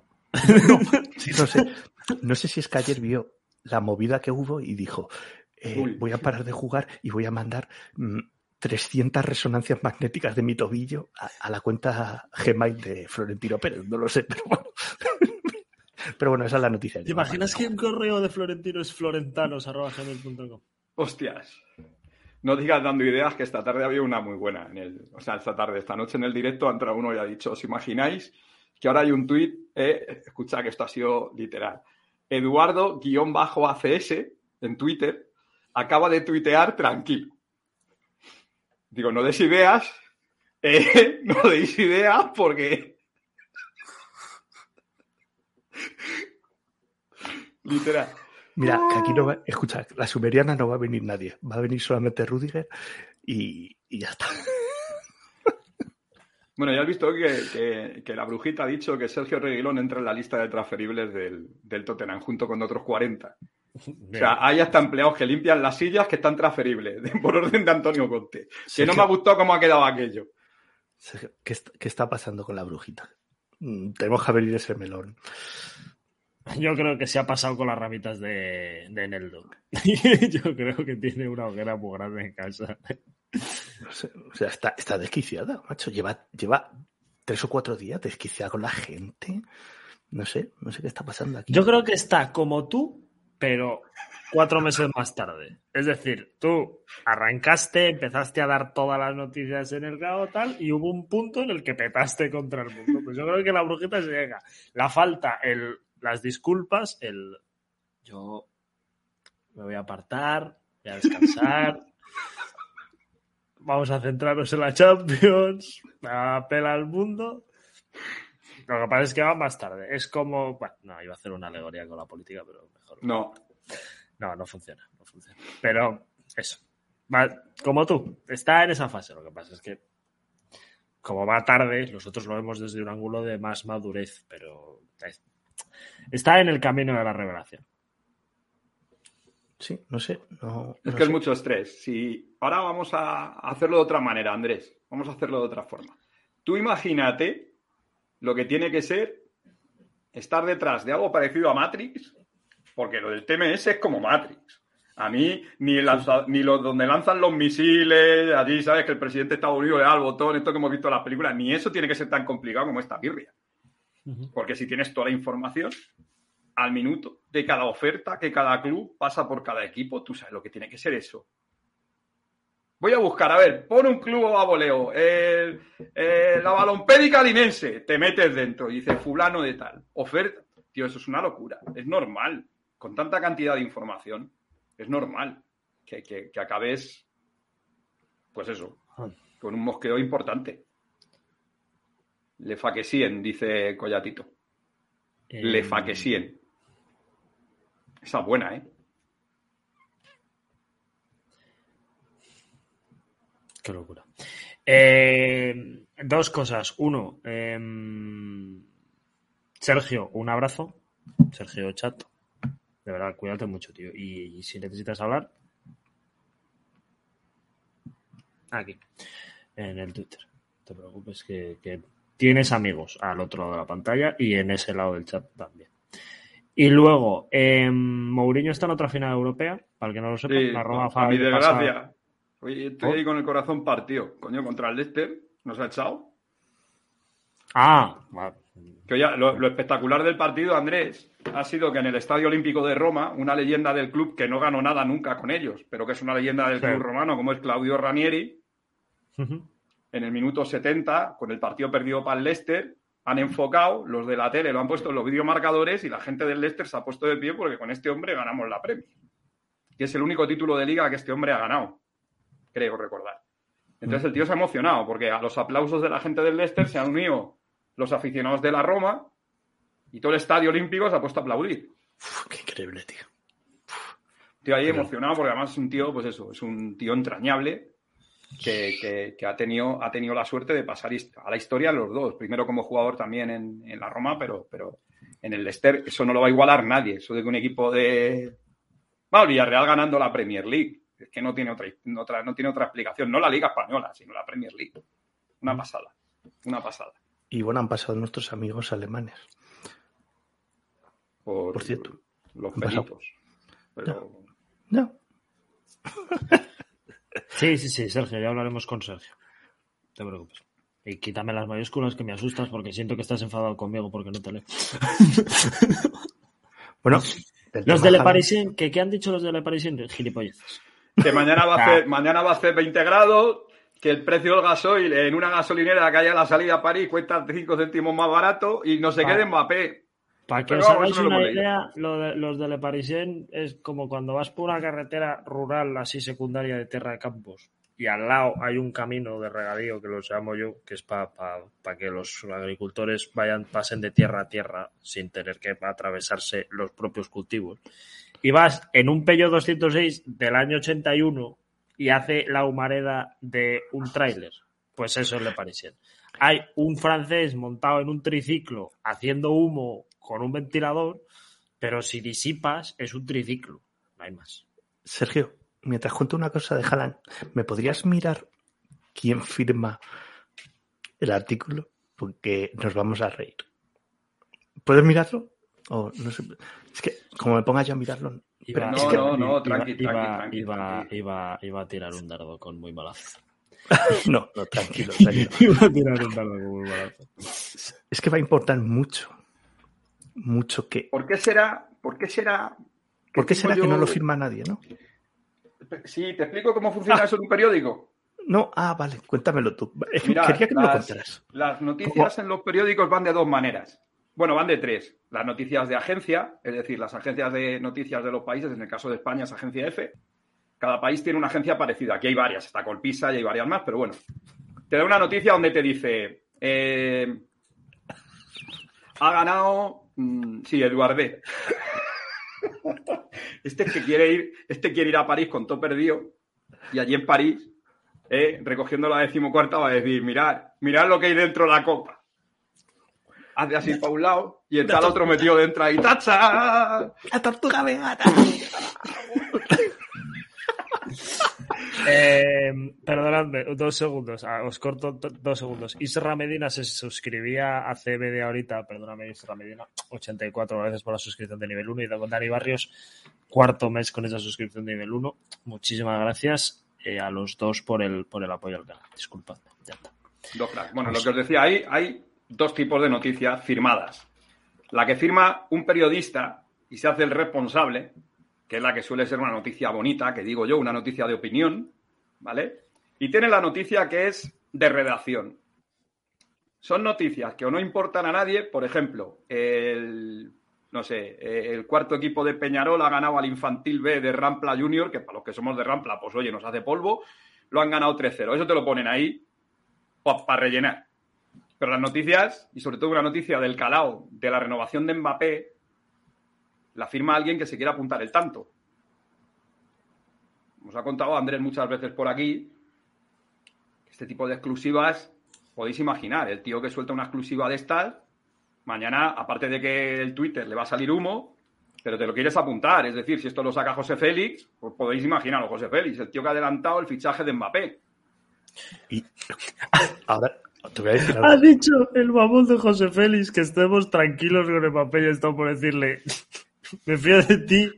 No sé si es que ayer vio la movida que hubo y dijo, voy a parar de jugar y voy a mandar 300 resonancias magnéticas de mi tobillo a la cuenta Gmail de Florentino Pérez. No lo sé, pero bueno. Pero bueno, esa es la noticia. ¿Te imaginas que un correo de Florentino es florentanos@gmail.com? Hostias. No digas dando ideas, que esta tarde había una muy buena. Esta noche en el directo ha entrado uno y ha dicho, ¿os imagináis que ahora hay un tuit? Escucha que esto ha sido literal. Eduardo-ACS en Twitter acaba de tuitear tranquilo. Digo, no des ideas, no deis ideas porque... Literal. Mira, que aquí no va... Escucha, la sumeriana no va a venir nadie. Va a venir solamente Rüdiger y ya está. Bueno, ya has visto que la brujita ha dicho que Sergio Reguilón entra en la lista de transferibles del Tottenham junto con otros 40. Bien. O sea, hay hasta empleados que limpian las sillas que están transferibles, por orden de Antonio Conte. Que no me ha gustado cómo ha quedado aquello. ¿Qué está pasando con la brujita? Tenemos que abrir ese melón. Yo creo que se ha pasado con las ramitas de Neldo. Yo creo que tiene una hoguera muy grande en casa. No sé, o sea, está desquiciada, macho. Lleva 3 o 4 días desquiciada con la gente. No sé qué está pasando aquí. Yo creo que está como tú, pero 4 meses más tarde. Es decir, tú arrancaste, empezaste a dar todas las noticias en el GAO tal, y hubo un punto en el que petaste contra el mundo. Pues yo creo que la brujita se llega. La falta, las disculpas, yo me voy a apartar, voy a descansar, vamos a centrarnos en la Champions, a pela al mundo. Lo que pasa es que va más tarde. Es como... Bueno, no, iba a hacer una alegoría con la política, pero mejor. No funciona. Pero eso. Va, como tú, está en esa fase. Lo que pasa es que como va tarde, nosotros lo vemos desde un ángulo de más madurez, pero está en el camino de la revelación. Sí, no sé. Es mucho estrés. Ahora vamos a hacerlo de otra manera, Andrés. Vamos a hacerlo de otra forma. Tú imagínate lo que tiene que ser estar detrás de algo parecido a Matrix, porque lo del TMS es como Matrix. A mí, ni los donde lanzan los misiles, allí sabes que el presidente de Estados Unidos le da al botón, esto que hemos visto en las películas, ni eso tiene que ser tan complicado como esta birria. Porque si tienes toda la información al minuto de cada oferta que cada club pasa por cada equipo, tú sabes lo que tiene que ser eso. Voy a buscar, a ver, pon un club a voleo, la Balompédica Linense, te metes dentro y dices fulano de tal, oferta. Tío, eso es una locura, es normal, con tanta cantidad de información, es normal que acabes, pues eso, con un mosqueo importante. Le faquesien, dice Collatito. Le faquesien. Esa es buena, ¿eh? Qué locura. Dos cosas. Uno, Sergio, un abrazo. Sergio Chato. De verdad, cuídate mucho, tío. Y si necesitas hablar, aquí, en el Twitter. No te preocupes que tienes amigos al otro lado de la pantalla y en ese lado del chat también. Y luego, Mourinho está en otra final europea, para el que no lo sepa. Sí, la Roma a mi desgracia. Oye, estoy ahí con el corazón partido. Coño, contra el Leicester nos ha echado. Vale. Que oye, lo espectacular del partido, Andrés, ha sido que en el Estadio Olímpico de Roma, una leyenda del club que no ganó nada nunca con ellos, pero que es una leyenda del club romano, como es Claudio Ranieri, en el minuto 70, con el partido perdido para el Leicester, han enfocado, los de la tele lo han puesto en los videomarcadores y la gente del Leicester se ha puesto de pie porque con este hombre ganamos la Premier. Que es el único título de liga que este hombre ha ganado, creo recordar. Entonces el tío se ha emocionado porque a los aplausos de la gente del Leicester se han unido los aficionados de la Roma y todo el Estadio Olímpico se ha puesto a aplaudir. Qué increíble, tío. Tío ahí emocionado porque además es un tío, pues eso, es un tío entrañable que ha tenido la suerte de pasar a la historia los dos. Primero como jugador también en la Roma, pero en el Leicester eso no lo va a igualar nadie. Eso de que un equipo de... Bueno, Villarreal ganando la Premier League. Es que no tiene otra explicación. No la Liga Española, sino la Premier League. Una pasada. Y bueno, han pasado nuestros amigos alemanes. Por cierto. Los peritos. Pero... No. Sí, Sergio, ya hablaremos con Sergio. No te preocupes. Y quítame las mayúsculas que me asustas porque siento que estás enfadado conmigo porque no te leo. Bueno, los de Le Parisien, ¿qué han dicho los de Le Parisien? Gilipolleces. Que mañana va a hacer 20 grados, que el precio del gasoil en una gasolinera que haya a la salida a París cuesta 5 céntimos más barato y no se quede Mbappé. Para que os hagáis una idea, los de Le Parisien es como cuando vas por una carretera rural así secundaria de tierra de campos y al lado hay un camino de regadío que lo llamo yo, que es para que los agricultores pasen de tierra a tierra sin tener que atravesarse los propios cultivos. Y vas en un Peugeot 206 del año 81 y hace la humareda de un tráiler. Pues eso es Le Parisien. Hay un francés montado en un triciclo haciendo humo con un ventilador, pero si disipas es un triciclo, no hay más. Sergio, mientras cuento una cosa de Haaland, ¿me podrías mirar quién firma el artículo? Porque nos vamos a reír. ¿Puedes mirarlo? O no sé. Es que como me ponga yo a mirarlo... Tranqui. Iba a tirar un dardo con muy mala fe. No, tranquilo. Iba a tirar un dardo con muy mala fe. Es que va a importar mucho que... ¿Por qué será que no lo firma nadie, no? Sí, ¿te explico cómo funciona eso en un periódico? No, vale, cuéntamelo tú. Mira, quería que me lo contaras. Las noticias en los periódicos van de dos maneras. Bueno, van de tres. Las noticias de agencia, es decir, las agencias de noticias de los países, en el caso de España es Agencia F. Cada país tiene una agencia parecida. Aquí hay varias, está Colpisa y hay varias más, pero bueno. Te da una noticia donde te dice... ha ganado... Eduardé. Este quiere ir a París con todo perdido y allí en París, recogiendo la 14ª, va a decir, mirad lo que hay dentro de la copa. Hace así para un lado y está el otro metido dentro ahí. ¡Tacha! La tortuga vegana. Perdonadme, 2 segundos. Os corto 2 segundos. Isra Medina se suscribía hace media horita, perdóname, Isra Medina, 84 veces por la suscripción de nivel 1 y Dani Barrios, 4º mes con esa suscripción de nivel 1. Muchísimas gracias a los dos por el apoyo al canal. Disculpadme, ya está. Bueno, lo que os decía, hay 2 tipos de noticias firmadas. La que firma un periodista y se hace el responsable, que es la que suele ser una noticia bonita, que digo yo, una noticia de opinión, ¿vale? Y tiene la noticia que es de redacción. Son noticias que o no importan a nadie, por ejemplo, el 4º equipo de Peñarol ha ganado al Infantil B de Rampla Junior, que para los que somos de Rampla, pues oye, nos hace polvo, lo han ganado 3-0. Eso te lo ponen ahí para rellenar. Pero las noticias, y sobre todo una noticia del calao de la renovación de Mbappé, la firma alguien que se quiera apuntar el tanto. Nos ha contado Andrés muchas veces por aquí, este tipo de exclusivas, podéis imaginar, el tío que suelta una exclusiva de estas, mañana, aparte de que el Twitter le va a salir humo, pero te lo quieres apuntar. Es decir, si esto lo saca José Félix, pues podéis imaginaros, José Félix, el tío que ha adelantado el fichaje de Mbappé. Y ahora te voy a decir algo. Ha dicho el babón de José Félix que estemos tranquilos con Mbappé y está por decirle, me fío de ti.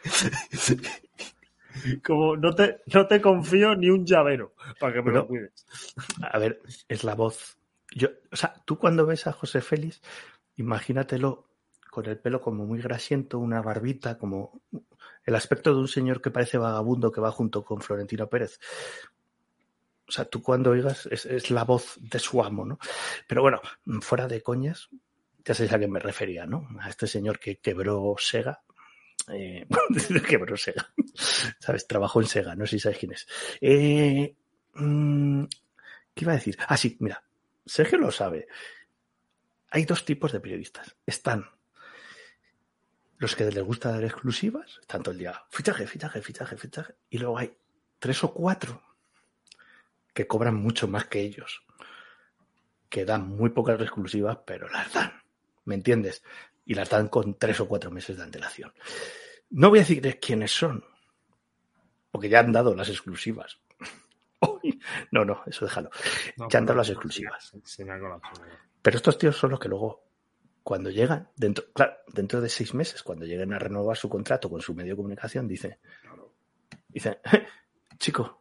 Como no te confío ni un llavero para que me lo cuides. A ver, es la voz. Tú cuando ves a José Félix, imagínatelo con el pelo como muy grasiento, una barbita, como el aspecto de un señor que parece vagabundo que va junto con Florentino Pérez. O sea, tú cuando oigas es la voz de su amo, ¿no? Pero bueno, fuera de coñas, ya sabéis a qué me refería, ¿no? A este señor que quebró Sega. Quebró Sega. ¿Sabes? Trabajó en Sega, no sé si sabes quién es. ¿Qué iba a decir? Ah, sí, mira. Sergio lo sabe. Hay 2 tipos de periodistas. Están los que les gusta dar exclusivas, están todo el día fichaje. Y luego hay 3 o 4 que cobran mucho más que ellos, que dan muy pocas exclusivas, pero las dan, ¿me entiendes? Y las dan con 3 o 4 meses de antelación. No voy a decir quiénes son, porque ya han dado las exclusivas. No, eso déjalo. Ya han dado las exclusivas. Se me ha colapsado. Pero estos tíos son los que luego, cuando llegan, dentro de 6 meses, cuando lleguen a renovar su contrato con su medio de comunicación, dicen, chico,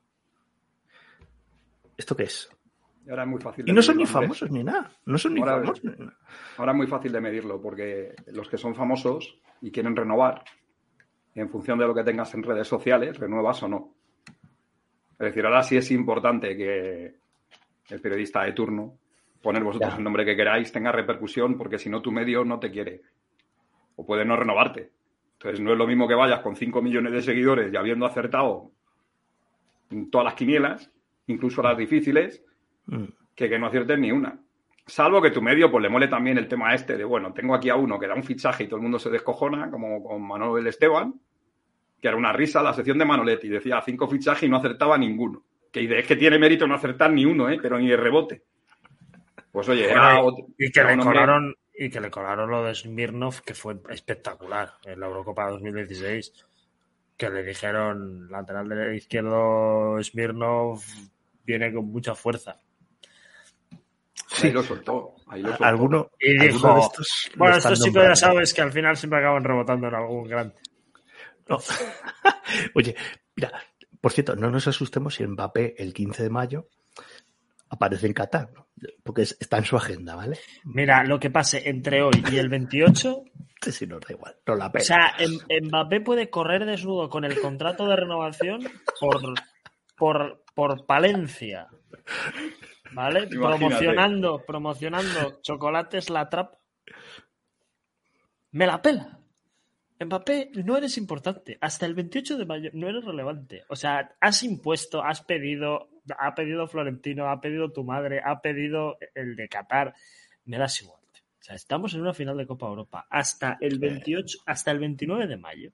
¿esto qué es? Y ahora es muy fácil. Y no son ni famosos ni nada. Ahora es muy fácil de medirlo, porque los que son famosos y quieren renovar, en función de lo que tengas en redes sociales, renuevas o no. Es decir, ahora sí es importante que el periodista de turno, poner vosotros el nombre que queráis, tenga repercusión, porque si no tu medio no te quiere. O puede no renovarte. Entonces no es lo mismo que vayas con 5 millones de seguidores y habiendo acertado en todas las quinielas, incluso las difíciles, que no aciertes ni una. Salvo que tu medio pues le mole también el tema este de, bueno, tengo aquí a uno que da un fichaje y todo el mundo se descojona, como con Manuel Esteban, que era una risa la sección de Manoletti, decía 5 fichajes y no acertaba ninguno. Que es que tiene mérito no acertar ni uno, pero ni de rebote. Pues oye, era otro. Y que le colaron lo de Smirnov, que fue espectacular en la Eurocopa 2016. Que le dijeron, lateral de izquierdo Smirnov viene con mucha fuerza. Sí. Ahí lo soltó. Alguno y dijo, alguno de estos bueno, estos chicos ya sabes que al final siempre acaban rebotando en algún grande. No. Oye, mira, por cierto, no nos asustemos si Mbappé el 15 de mayo aparece en Qatar, ¿no? Porque está en su agenda, ¿vale? Mira, lo que pase entre hoy y el 28... Sí, nos da igual, no la pena. O sea, Mbappé puede correr desnudo con el contrato de renovación por Palencia, ¿vale? Promocionando chocolates La Trap. Me la pela. Mbappé, no eres importante. Hasta el 28 de mayo no eres relevante. O sea, has impuesto, ha pedido Florentino, ha pedido tu madre, ha pedido el de Qatar. Me das igual. O sea, estamos en una final de Copa Europa. Hasta el 28, hasta el 29 de mayo.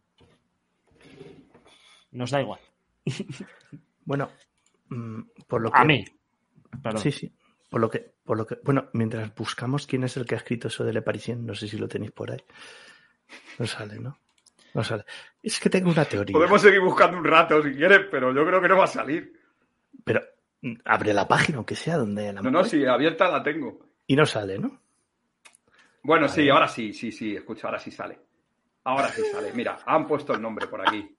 Nos da igual. Bueno, por lo que... A mí. Perdón. Sí. Por lo que... Bueno, mientras buscamos quién es el que ha escrito eso de Le Parisien, no sé si lo tenéis por ahí. No sale, ¿no? No sale. Es que tengo una teoría. Podemos seguir buscando un rato si quieres, pero yo creo que no va a salir. Pero abre la página, aunque sea donde la No, sí, abierta la tengo. Y no sale, ¿no? Bueno, sí, ahora sí, escucha, ahora sí sale. Ahora sí sale. Mira, han puesto el nombre por aquí.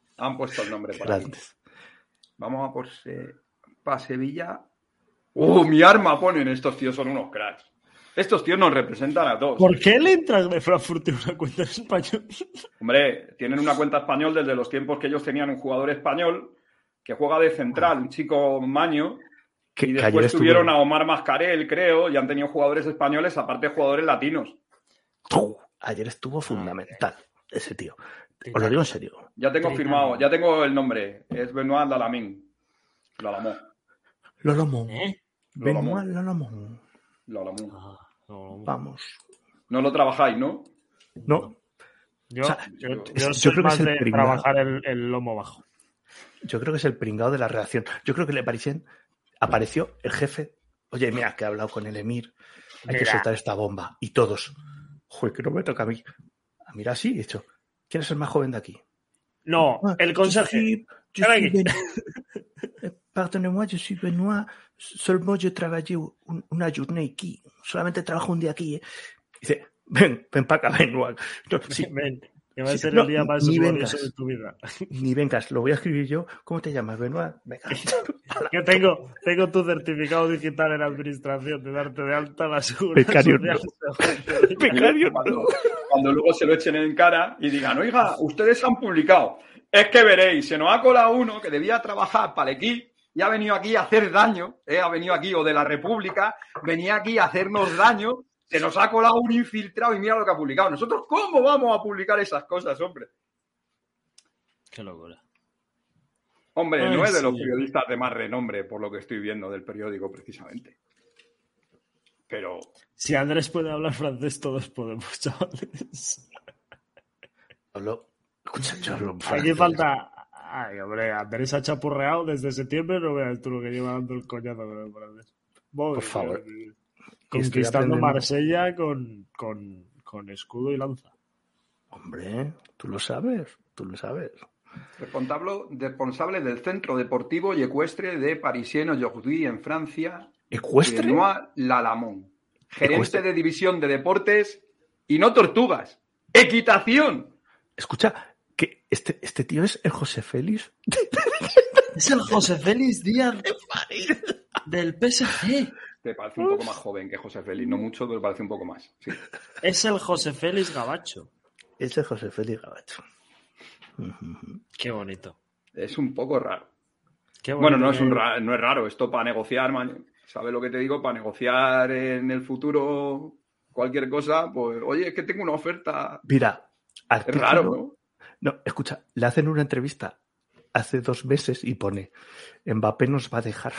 Vamos a por para Sevilla. Mi arma ponen, estos tíos son unos cracks. Estos tíos nos representan a todos. ¿Por qué le entras de Frankfurt en una cuenta en español? Hombre, tienen una cuenta español desde los tiempos que ellos tenían un jugador español que juega de central, un chico maño, y después tuvieron a Omar Mascarell, creo, y han tenido jugadores españoles, aparte de jugadores latinos. Ayer estuvo fundamental ese tío. Os lo digo en serio. Ya tengo firmado, ya tengo el nombre. Es Benoit Lalamín. Lolamón. Benoit Lolamón. Vamos. No lo trabajáis, ¿no? No. Yo Yo creo que es el pringao. Trabajar el lomo bajo. Yo creo que es el pringao de la redacción. Yo creo que le apareció el jefe. Oye, mira, que he hablado con el emir. Hay que soltar esta bomba. Y todos. Joder, que no me toca a mí. Mira, así, he dicho. ¿Quién es el más joven de aquí? No, el conserje. Pardonnez-moi, je suis Benoit. Seulement je travaillé una journée aquí. Solamente trabajo un día aquí. Dice, ven para acá, Benoit. No, sí. Ven, que va a ser el día más glorioso de tu vida. Ni vengas, lo voy a escribir yo. ¿Cómo te llamas, Benoit? Venga. Yo tengo tu certificado digital en administración de darte de alta la seguridad Becario social. no. Becario no. Cuando luego se lo echen en cara y digan, oiga, ustedes han publicado. Es que veréis, se nos ha colado uno que debía trabajar para el equipo y ha venido aquí a hacer daño, ha venido aquí, o de la República, venía aquí a hacernos daño, se nos ha colado un infiltrado y mira lo que ha publicado. ¿Nosotros cómo vamos a publicar esas cosas, hombre? Qué locura. Hombre, no es de los periodistas de más renombre, por lo que estoy viendo del periódico, precisamente. Pero... Si Andrés puede hablar francés, todos podemos, chavales. Aquí falta... Ay, hombre, Andrés ha chapurreado desde septiembre, no veas tú lo que lleva dando el coñazo con el francés. Por favor. Conquistando Marsella con escudo y lanza. Hombre, tú lo sabes. Responsable del Centro Deportivo y Ecuestre de Parisien-Aujourd'hui en Francia. ¿Ecuestre? Benoit Lalamón. Gerente de División de Deportes y no tortugas. ¡Equitación! Escucha, que este tío es el José Félix. Es el José Félix Díaz del PSG. Te parece un poco más joven que José Félix. No mucho, pero parece un poco más. Sí. Es el José Félix Gabacho. Es el José Félix Gabacho. Qué bonito. Es un poco raro. Qué bonito. Bueno, no es raro. Esto para negociar, ¿sabes lo que te digo? Para negociar en el futuro cualquier cosa, pues, oye, es que tengo una oferta. Mira, es raro, ¿no? No, escucha, le hacen una entrevista hace 2 meses y pone, Mbappé nos va a dejar.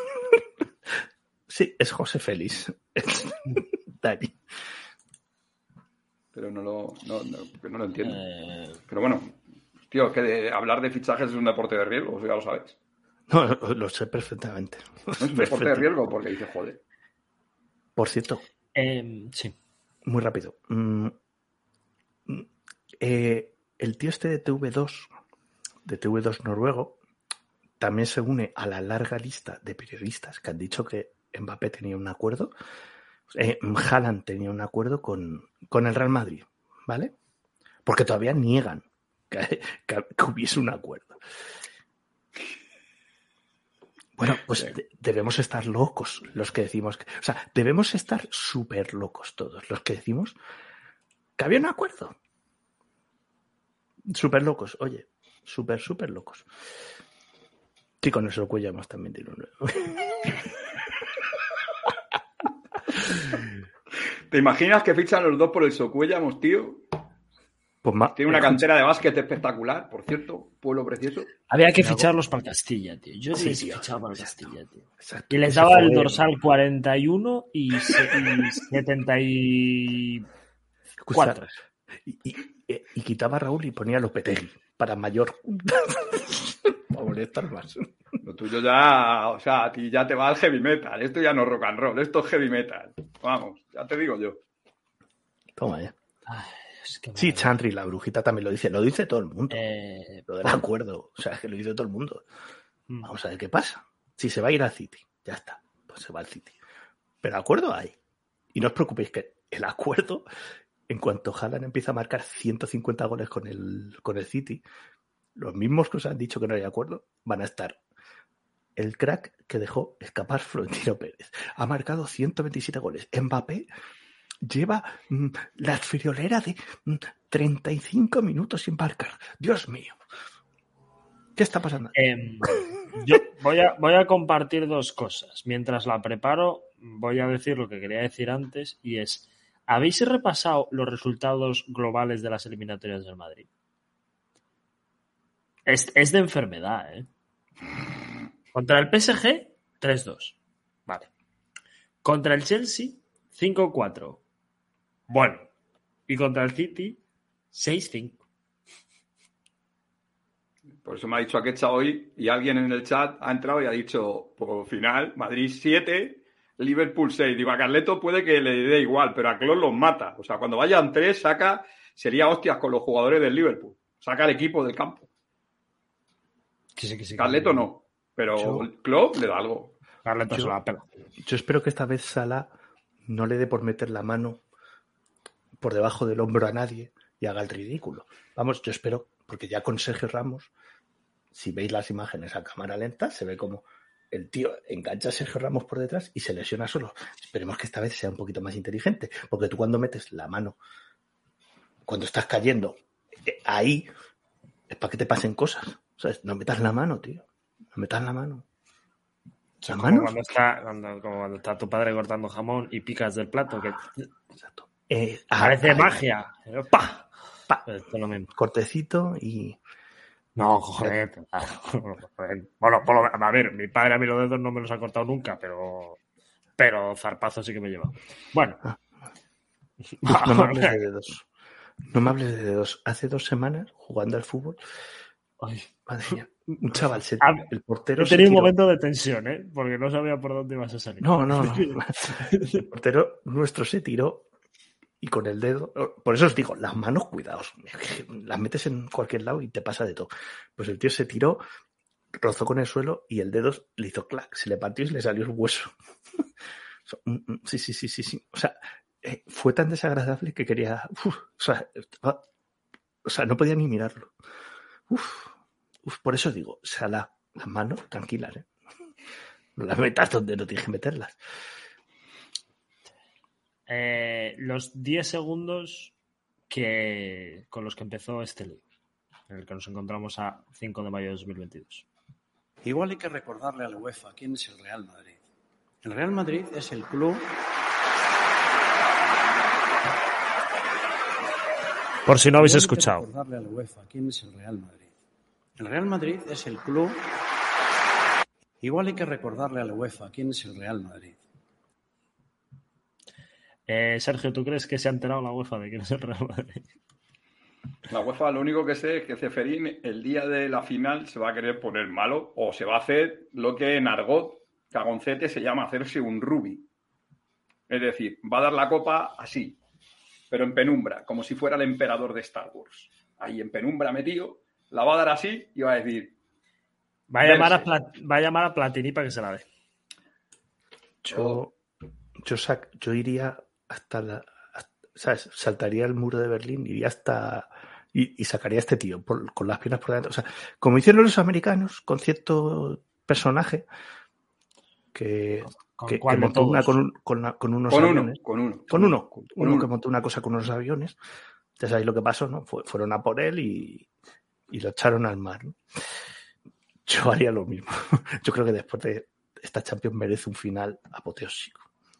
Sí, es José Félix. Dani. Pero no lo entiendo. Pero bueno, tío, que hablar de fichajes es un deporte de riesgo, ya lo sabes. No, lo sé perfectamente. No es un deporte de riesgo porque dice, joder. Por cierto. Sí. Muy rápido. El tío este de TV2 noruego, también se une a la larga lista de periodistas que han dicho que Mbappé tenía un acuerdo. Haaland tenía un acuerdo con el Real Madrid, ¿vale? Porque todavía niegan que hubiese un acuerdo. Bueno, pues debemos estar locos los que decimos que... O sea, debemos estar súper locos todos los que decimos que había un acuerdo. Súper locos, oye. Súper locos. Sí, con eso Cuellamos también tiene un... ¿Te imaginas que fichan los dos por el Socuellamos, tío? Pues tiene una cantera de básquet espectacular, por cierto, pueblo precioso. Había que ficharlos para el Castilla, tío. Yo sí fichaba para el Castilla, tío. Exacto. Y les daba el dorsal 41 y 74. Y quitaba a Raúl y ponía a Lopetegui para mayor. Para molestar más. Lo tuyo ya, o sea, a ti ya te va al heavy metal. Esto ya no es rock and roll, esto es heavy metal. Vamos, ya te digo yo. Toma ya. Es que Sí, madre. Chandri, la brujita también lo dice todo el mundo. Lo del Bueno, acuerdo, o sea, es que lo dice todo el mundo. mm, Vamos a ver qué pasa. Si se va a ir al City, ya está, pues se va al City. Pero acuerdo hay. Y no os preocupéis que el acuerdo, en cuanto Haaland empieza a marcar 150 goles con el City, los mismos que os han dicho que no hay acuerdo van a estar. El crack que dejó escapar Florentino Pérez ha marcado 127 goles. Mbappé lleva la friolera de 35 minutos sin marcar. Dios mío. ¿Qué está pasando? yo voy a compartir dos cosas. Mientras la preparo, voy a decir lo que quería decir antes, y es, ¿habéis repasado los resultados globales de las eliminatorias del Madrid? Es de enfermedad, ¿eh? Contra el PSG, 3-2. Vale. Contra el Chelsea, 5-4. Bueno. Y contra el City, 6-5. Por eso me ha dicho Akecha hoy y alguien en el chat ha entrado y ha dicho, por final, Madrid 7, Liverpool 6. Digo, a Carleto puede que le dé igual, pero a Klopp los mata. O sea, cuando vayan 3, sería hostias con los jugadores del Liverpool. Saca el equipo del campo. Sí. Carleto no, pero Klopp le da algo. Carleto se la pela. Yo espero que esta vez Salah no le dé por meter la mano por debajo del hombro a nadie y haga el ridículo. Vamos, yo espero, porque ya con Sergio Ramos, si veis las imágenes a cámara lenta, se ve como el tío engancha a Sergio Ramos por detrás y se lesiona solo. Esperemos que esta vez sea un poquito más inteligente, porque tú cuando metes la mano, cuando estás cayendo, ahí es para que te pasen cosas. ¿Sabes? No metas la mano, tío. No metas la mano. ¿Las Como manos? cuando está tu padre cortando jamón y picas del plato, que Exacto. parece ahí, magia. ¡Pah! pa, Esto es lo mismo. cortecito y... No, joder. Bueno, a ver, mi padre a mí los dedos no me los ha cortado nunca, pero zarpazo sí que me lleva. Bueno. No me hables de dedos. No me hables de dedos. Hace 2 semanas, jugando al fútbol, Ay. madre mía, un chaval, el portero He se tenido un tiró. momento de tensión, ¿eh? Porque no sabía por dónde ibas a salir. No. El portero nuestro se tiró y con el dedo... Por eso os digo, las manos, cuidaos. Las metes en cualquier lado y te pasa de todo. Pues el tío se tiró, rozó con el suelo y el dedo le hizo clac. Se le partió y le salió el hueso. Sí. O sea, fue tan desagradable que quería... O sea, no podía ni mirarlo. Por eso digo, Salah, las manos tranquilas, ¿eh? No las metas donde no tienes que meterlas. Los 10 segundos con los que empezó este libro, en el que nos encontramos a 5 de mayo de 2022. Igual hay que recordarle a la UEFA quién es el Real Madrid. El Real Madrid es el club... Por si no habéis Igual hay que escuchado. recordarle a la UEFA quién es el Real Madrid. El Real Madrid es el club... Igual hay que recordarle a la UEFA quién es el Real Madrid. Sergio, ¿tú crees que se ha enterado la UEFA de quién es el Real Madrid? La UEFA, lo único que sé es que Ceferín el día de la final se va a querer poner malo o se va a hacer lo que en argot cagoncete se llama hacerse un rubi. Es decir, va a dar la copa así, pero en penumbra, como si fuera el emperador de Star Wars. Ahí en penumbra metido, la va a dar así y va a decir... Va a llamar a Platini para que se la dé. Yo iría hasta ¿sabes? Saltaría el muro de Berlín, iría hasta... Y sacaría a este tío con las piernas por delante. O sea, como hicieron los americanos con cierto personaje que montó una con unos aviones. Con uno que montó una cosa con unos aviones. Ya sabéis lo que pasó, ¿no? Fueron a por él y lo echaron al mar, ¿no? Yo haría lo mismo. Yo creo que después de esta Champions merece un final apoteósico.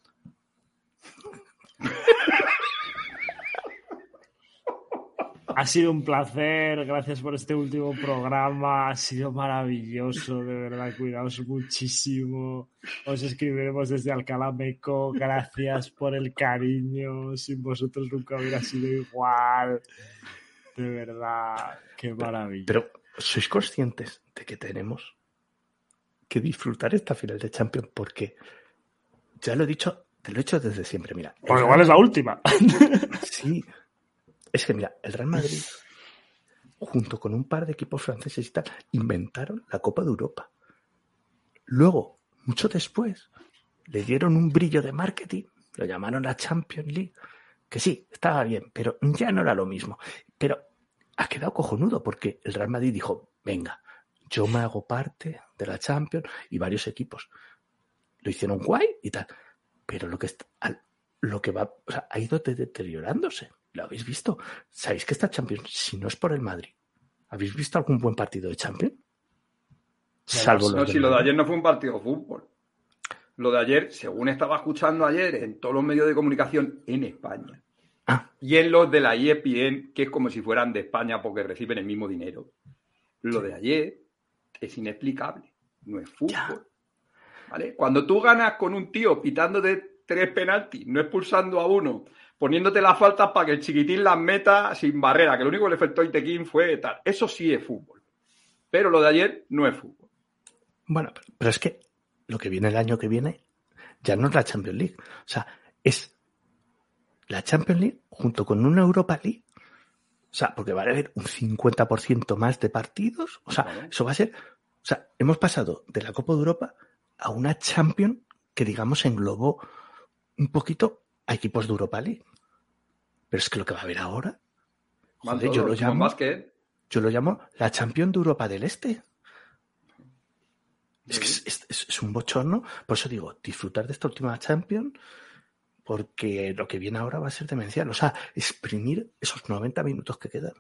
Ha sido un placer, gracias por este último programa, ha sido maravilloso, de verdad, cuidaos muchísimo, os escribiremos desde Alcalá Meco, gracias por el cariño, sin vosotros nunca hubiera sido igual, de verdad, qué maravilla. Pero, ¿sois conscientes de que tenemos que disfrutar esta final de Champions? Porque, ya lo he dicho, te lo he dicho desde siempre, mira. Pues igual es la última. Sí. Es que mira, el Real Madrid, junto con un par de equipos franceses y tal, inventaron la Copa de Europa. Luego, mucho después, le dieron un brillo de marketing, lo llamaron la Champions League, que sí, estaba bien, pero ya no era lo mismo. Pero ha quedado cojonudo porque el Real Madrid dijo, venga, yo me hago parte de la Champions y varios equipos. Lo hicieron guay y tal. Pero lo que va, o sea, ha ido deteriorándose. ¿Lo habéis visto? ¿Sabéis que esta Champions, si no es por el Madrid, habéis visto algún buen partido de Champions? Salvo no, si lo de ayer no fue un partido de fútbol. Lo de ayer, según estaba escuchando ayer en todos los medios de comunicación en España y en los de la ESPN, que es como si fueran de España porque reciben el mismo dinero. Lo de ayer es inexplicable. No es fútbol. ¿Vale? Cuando tú ganas con un tío pitándote 3 penaltis, no expulsando a uno, poniéndote las faltas para que el chiquitín las meta sin barrera, que lo único que le faltó a Itequín fue tal. Eso sí es fútbol. Pero lo de ayer no es fútbol. Bueno, pero es que lo que viene el año que viene ya no es la Champions League. O sea, es la Champions League junto con una Europa League. O sea, porque va a haber un 50% más de partidos. O sea, eso va a ser... O sea, hemos pasado de la Copa de Europa a una Champions que, digamos, englobó un poquito a equipos de Europa League. Pero es que lo que va a haber ahora... Joder, yo lo llamo la Champions de Europa del Este. Es que es un bochorno. Por eso digo, disfrutar de esta última Champions, porque lo que viene ahora va a ser demencial. O sea, exprimir esos 90 minutos que quedan.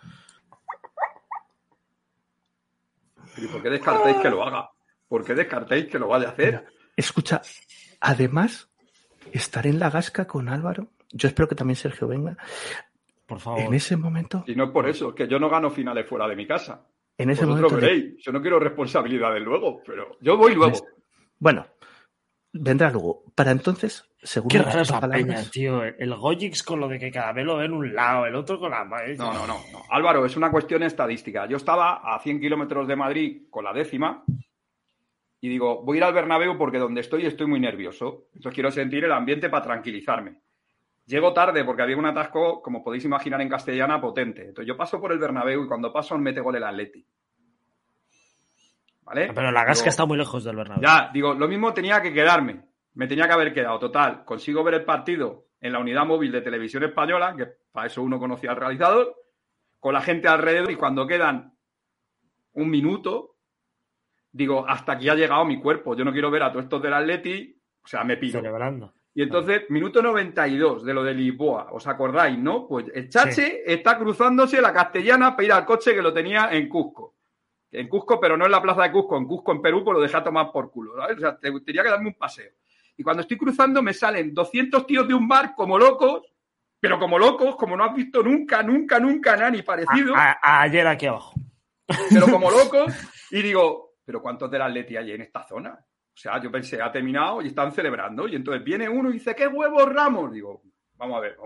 ¿Y por qué descartáis que lo haga? ¿Por qué descartáis que lo vaya a hacer? Mira, escucha, además, estar en la gasca con Álvaro. Yo espero que también Sergio venga. Por favor. En ese momento... Y no es por eso, que yo no gano finales fuera de mi casa. En ese Vosotros momento veréis, yo no quiero responsabilidades luego, pero yo voy luego. Bueno, vendrá luego. Para entonces, según qué rara esa peña, tío. El Gojix con lo de que cada vez lo ve en un lado, el otro con la... No. Álvaro, es una cuestión estadística. Yo estaba a 100 kilómetros de Madrid con la 10ª y digo, voy a ir al Bernabéu porque donde estoy muy nervioso. Entonces quiero sentir el ambiente para tranquilizarme. Llego tarde porque había un atasco, como podéis imaginar en castellana, potente. Entonces yo paso por el Bernabéu y cuando paso mete gol el Atleti. ¿Vale? Pero la Gasca está muy lejos del Bernabéu. Ya, digo, lo mismo tenía que quedarme. Me tenía que haber quedado. Total, consigo ver el partido en la unidad móvil de Televisión Española, que para eso uno conocía al realizador, con la gente alrededor y cuando quedan un minuto, digo, hasta aquí ha llegado mi cuerpo. Yo no quiero ver a todos estos del Atleti, o sea, me piro. Celebrando. Y entonces, minuto 92 de lo de Lisboa, ¿os acordáis, no? Pues el Chache está cruzándose la Castellana para ir al coche que lo tenía en Cusco. En Cusco, pero no en la plaza de Cusco, en Cusco, en Perú, pues lo dejé a tomar por culo, ¿sabes? O sea, tenía que darme un paseo. Y cuando estoy cruzando me salen 200 tíos de un bar como locos, pero como locos, como no has visto nunca, nada ni parecido. Ayer aquí abajo. Pero como locos, y digo, ¿pero cuántos del Atleti hay en esta zona? O sea, yo pensé, ha terminado y están celebrando. Y entonces viene uno y dice, ¡qué huevos Ramos! Digo, vamos a ver.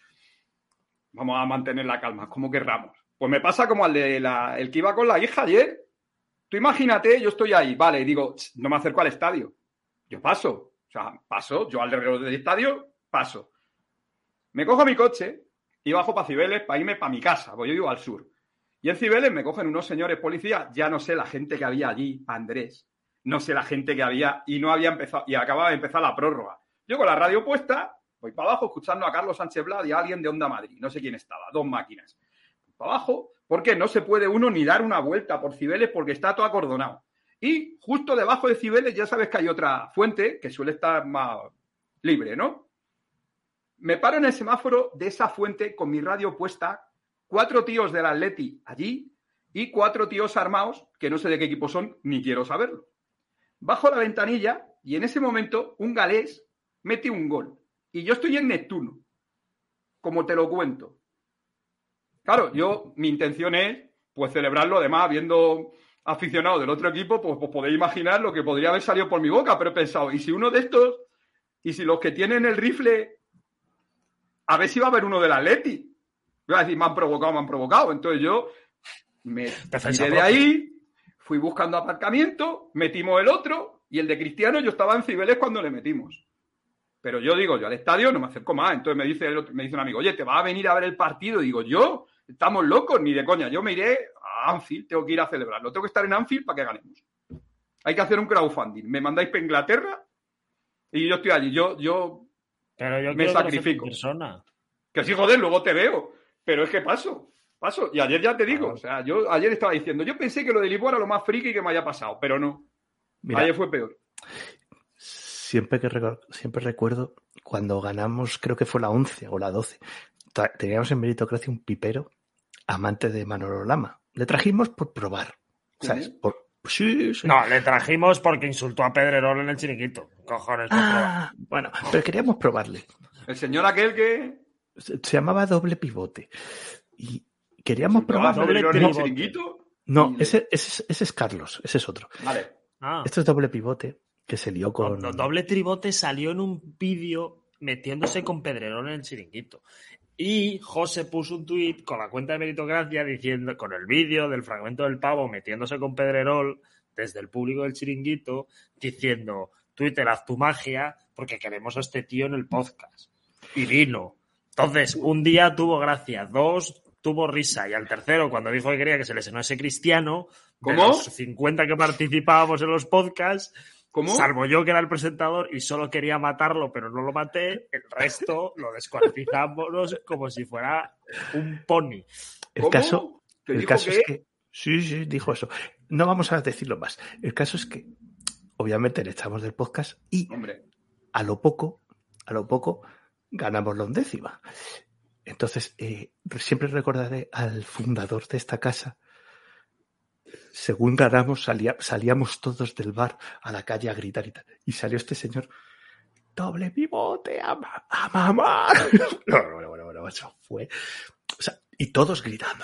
Vamos a mantener la calma. ¿Cómo que Ramos? Pues me pasa como al de el que iba con la hija ayer. Tú imagínate, yo estoy ahí, vale, digo, no me acerco al estadio. Yo paso. O sea, paso, yo alrededor del estadio, paso. Me cojo mi coche y bajo para Cibeles para irme para mi casa, porque yo vivo al sur. Y en Cibeles me cogen unos señores policías, ya no sé la gente que había allí, Andrés. No sé la gente que había y no había empezado, y acababa de empezar la prórroga. Yo con la radio puesta, voy para abajo escuchando a Carlos Sánchez Blad y a alguien de Onda Madrid. No sé quién estaba, 2 máquinas. Para abajo, porque no se puede uno ni dar una vuelta por Cibeles porque está todo acordonado. Y justo debajo de Cibeles ya sabes que hay otra fuente que suele estar más libre, ¿no? Me paro en el semáforo de esa fuente con mi radio puesta, 4 tíos del Atleti allí y 4 tíos armados que no sé de qué equipo son ni quiero saberlo. Bajo la ventanilla y en ese momento un galés mete un gol. Y yo estoy en Neptuno, como te lo cuento. Claro, mi intención es pues celebrarlo, además, viendo aficionados del otro equipo, pues podéis imaginar lo que podría haber salido por mi boca, pero he pensado, ¿y si uno de estos, y si los que tienen el rifle, a ver si va a haber uno del Atleti? Voy a decir, me han provocado. Entonces yo me tiré de ahí, fui buscando aparcamiento, metimos el otro, y el de Cristiano yo estaba en Cibeles cuando le metimos. Pero yo digo, yo al estadio no me acerco más. Entonces me dice un amigo, oye, ¿te vas a venir a ver el partido? Y digo, yo, estamos locos, ni de coña. Yo me iré a Anfield, tengo que ir a celebrarlo. Tengo que estar en Anfield para que ganemos. Hay que hacer un crowdfunding. Me mandáis para Inglaterra y yo estoy allí. Yo Pero yo me sacrifico. Que sí, joder, luego te veo. Pero es que paso. Y ayer ya te digo, o sea, yo ayer estaba diciendo, yo pensé que lo de Lisboa era lo más friki que me haya pasado, pero no. Mira, ayer fue peor. Siempre recuerdo cuando ganamos, creo que fue la 11 o la 12, teníamos en Meritocracia un pipero amante de Manolo Lama. Le trajimos por probar, ¿sabes? Sí. No, le trajimos porque insultó a Pedrerol en el Chiringuito. Cojones. Bueno, pero queríamos probarle. El señor aquel que... Se llamaba Doble Pivote. Y queríamos probar... ¿Doble Pivote en el Chiringuito? No, ese es Carlos, ese es otro. Vale. Esto es Doble Pivote, que se lió con... Doble Tribote salió en un vídeo metiéndose con Pedrerol en el Chiringuito. Y José puso un tuit con la cuenta de Meritocracia diciendo, con el vídeo del fragmento del pavo metiéndose con Pedrerol desde el público del Chiringuito, diciendo, Twitter, haz tu magia porque queremos a este tío en el podcast. Y vino. Entonces, un día tuvo gracia, 2 tuvo risa, y al tercero, cuando dijo que quería que se lesionase Cristiano, de los 50 que participábamos en los podcasts, ¿cómo? Salvo yo, que era el presentador, y solo quería matarlo, pero no lo maté, el resto lo descuartizamos como si fuera un pony. El caso es que... Sí, dijo eso. No vamos a decirlo más. El caso es que, obviamente, le echamos del podcast y a lo poco, ganamos la 11ª. Entonces, siempre recordaré al fundador de esta casa. Según ganamos, salíamos todos del bar a la calle a gritar y tal. Y salió este señor, Doble Pivote, a mamá. No, eso fue. O sea, y todos gritando.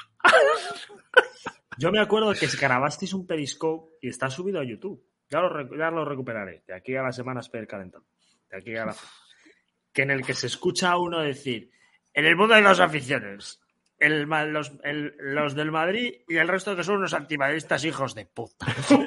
Yo me acuerdo que grabasteis un Periscope y está subido a YouTube. Ya lo recuperaré. De aquí a la semana espero calentando. De aquí a la... Que en el que se escucha a uno decir, en el mundo hay 2 aficiones. Los del Madrid y el resto que son unos antimadridistas hijos de puta.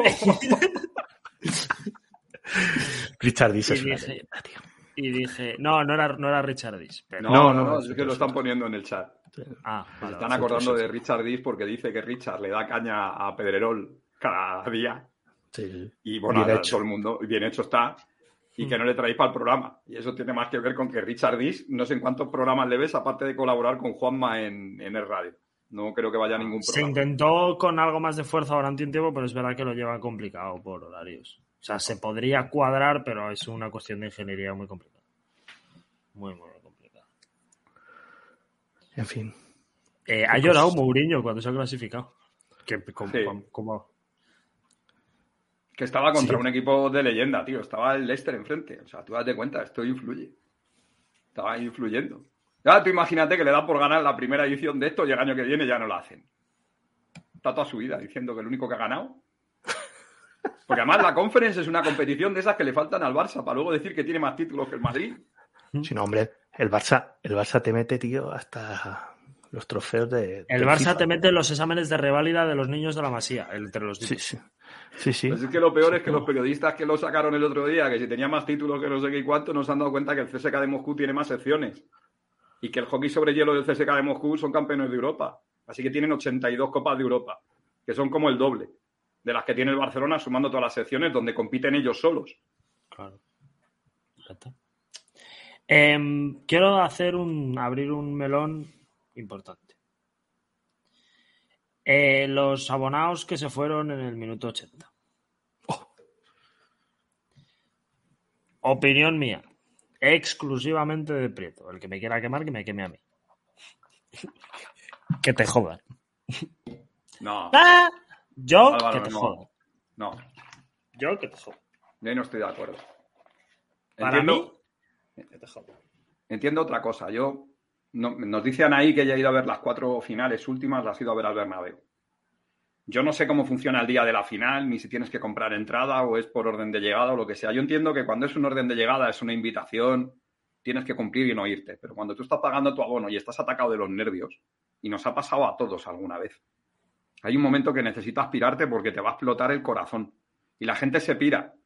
Richard Dis es una leyenda, tío. Y dije, no era Richard Dis. Pero... No, es que lo están poniendo en el chat. Vale, están acordando de Richard Dis porque dice que Richard le da caña a Pedrerol cada día. Sí. Y bueno, todo el mundo, bien hecho está. Y que no le traéis para el programa. Y eso tiene más que ver con que Richard Dis, no sé en cuántos programas le ves, aparte de colaborar con Juanma en el radio. No creo que vaya a ningún programa. Se intentó con algo más de fuerza durante un tiempo, pero es verdad que lo lleva complicado por horarios. O sea, se podría cuadrar, pero es una cuestión de ingeniería muy complicada. Muy complicada. En fin. Ha llorado Mourinho cuando se ha clasificado. Que estaba contra un equipo de leyenda, tío. Estaba el Leicester enfrente. O sea, tú date cuenta, esto influye. Estaba influyendo. Ya, tú imagínate que le da por ganar la primera edición de esto y el año que viene ya no la hacen. Está toda su vida diciendo que el único que ha ganado. Porque además la Conference es una competición de esas que le faltan al Barça para luego decir que tiene más títulos que el Madrid. Sí, no, hombre, el Barça te mete, tío, hasta los trofeos de... El Barça FIFA. Te mete los exámenes de reválida de los niños de la Masía, entre los títulos. Sí. Pues es que lo peor es que los periodistas que lo sacaron el otro día, que si tenía más títulos que no sé qué y cuánto, nos han dado cuenta que el CSKA de Moscú tiene más secciones. Y que el hockey sobre hielo del CSKA de Moscú son campeones de Europa. Así que tienen 82 Copas de Europa, que son como el doble de las que tiene el Barcelona, sumando todas las secciones donde compiten ellos solos. Claro. Quiero abrir un melón importante. Los abonados que se fueron en el minuto 80. Opinión mía. Exclusivamente de Prieto. El que me quiera quemar, que me queme a mí. Que te jodan. No. Yo Álvaro, que te jodan. No. Yo que te jodan. Yo no estoy de acuerdo. Para mí, que te jodan. Entiendo otra cosa. Nos dicen ahí que ella ha ido a ver las 4 finales últimas, las ha ido a ver al Bernabéu. Yo no sé cómo funciona el día de la final, ni si tienes que comprar entrada o es por orden de llegada o lo que sea. Yo entiendo que cuando es un orden de llegada, es una invitación, tienes que cumplir y no irte. Pero cuando tú estás pagando tu abono y estás atacado de los nervios, y nos ha pasado a todos alguna vez, hay un momento que necesitas pirarte porque te va a explotar el corazón. Y la gente se pira.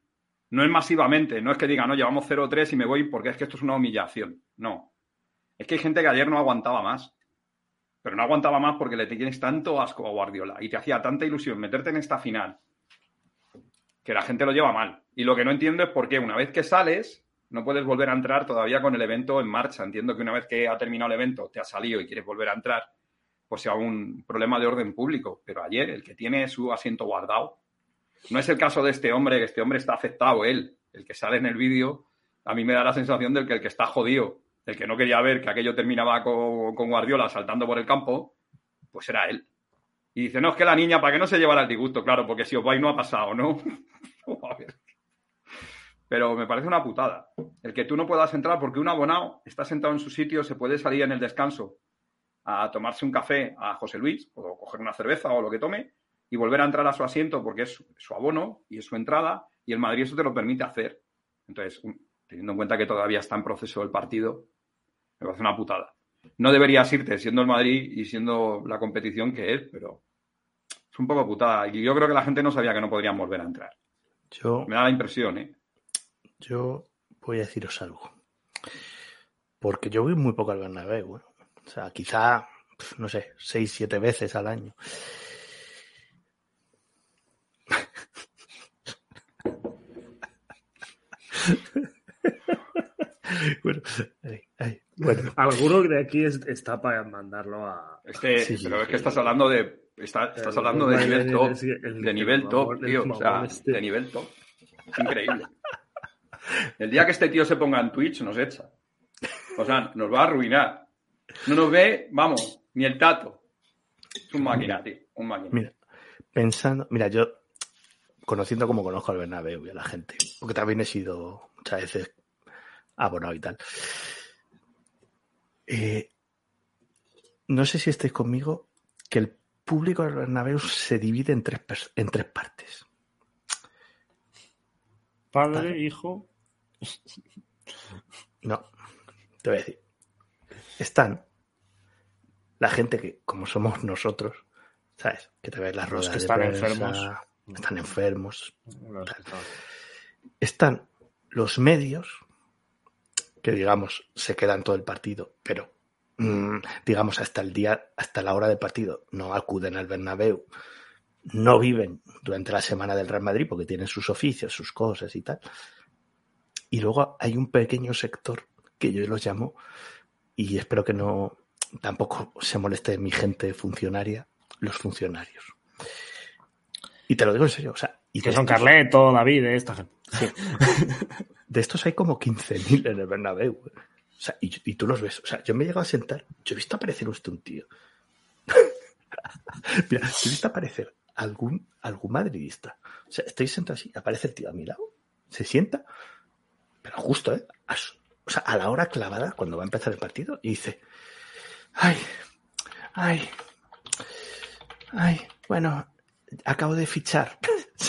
No es masivamente, no es que digan, no, llevamos 0-3 y me voy porque es que esto es una humillación. No. Es que hay gente que ayer no aguantaba más. Pero no aguantaba más porque le tienes tanto asco a Guardiola y te hacía tanta ilusión meterte en esta final que la gente lo lleva mal. Y lo que no entiendo es por qué una vez que sales no puedes volver a entrar todavía con el evento en marcha. Entiendo que una vez que ha terminado el evento te has salido y quieres volver a entrar, pues sea un problema de orden público. Pero ayer el que tiene su asiento guardado, no es el caso de este hombre, que este hombre está afectado, él. El que sale en el vídeo, a mí me da la sensación del que el que está jodido, el que no quería ver que aquello terminaba con Guardiola saltando por el campo, pues era él. Y dice, no, es que la niña, ¿para qué no se llevará el disgusto? Claro, porque si os vais no ha pasado, ¿no? A ver. Pero me parece una putada. El que tú no puedas entrar porque un abonado está sentado en su sitio, se puede salir en el descanso a tomarse un café a José Luis o coger una cerveza o lo que tome y volver a entrar a su asiento porque es su abono y es su entrada y el Madrid eso te lo permite hacer. Entonces, teniendo en cuenta que todavía está en proceso el partido, me parece una putada. No deberías irte siendo el Madrid y siendo la competición que es, pero es un poco putada. Y yo creo que la gente no sabía que no podrían volver a entrar. Me da la impresión, ¿eh? Yo voy a deciros algo. Porque yo voy muy poco al Bernabéu, ¿eh? O sea, quizá, no sé, 6-7 veces al año. Bueno. Alguno de aquí está para mandarlo a... Sí, pero es que estás hablando de... Estás hablando de nivel top. De nivel top, tío. O sea, de nivel top. Es increíble. El día que este tío se ponga en Twitch nos echa. O sea, nos va a arruinar. No nos ve, vamos, ni el tato. Es un máquina, tío. Un máquina. Mira, yo conociendo como conozco al Bernabéu y a la gente, porque también he sido muchas veces abonado y tal. No sé si estáis conmigo que el público del Bernabéu se divide en tres partes. Padre, ¿vale? hijo. No, te voy a decir. Están la gente que, como somos nosotros, ¿sabes? Que te ves las ruedas que de están prensa, enfermos. Están enfermos. Están los medios que, digamos, se quedan todo el partido, pero digamos hasta la hora del partido no acuden al Bernabéu, no viven durante la semana del Real Madrid porque tienen sus oficios, sus cosas y tal. Y luego hay un pequeño sector que yo los llamo, y espero que no tampoco se moleste mi gente funcionaria, los funcionarios. Y te lo digo en serio, o sea, y que son Carleto, David, esta gente. Sí. De estos hay como 15.000 en el Bernabéu. O sea, y tú los ves. O sea, yo me he llegado a sentar. Yo he visto aparecer un tío. Mira, yo he visto aparecer algún madridista. O sea, estoy sentado así, aparece el tío a mi lado, se sienta, pero justo, o sea, a la hora clavada, cuando va a empezar el partido, y dice, bueno, acabo de fichar.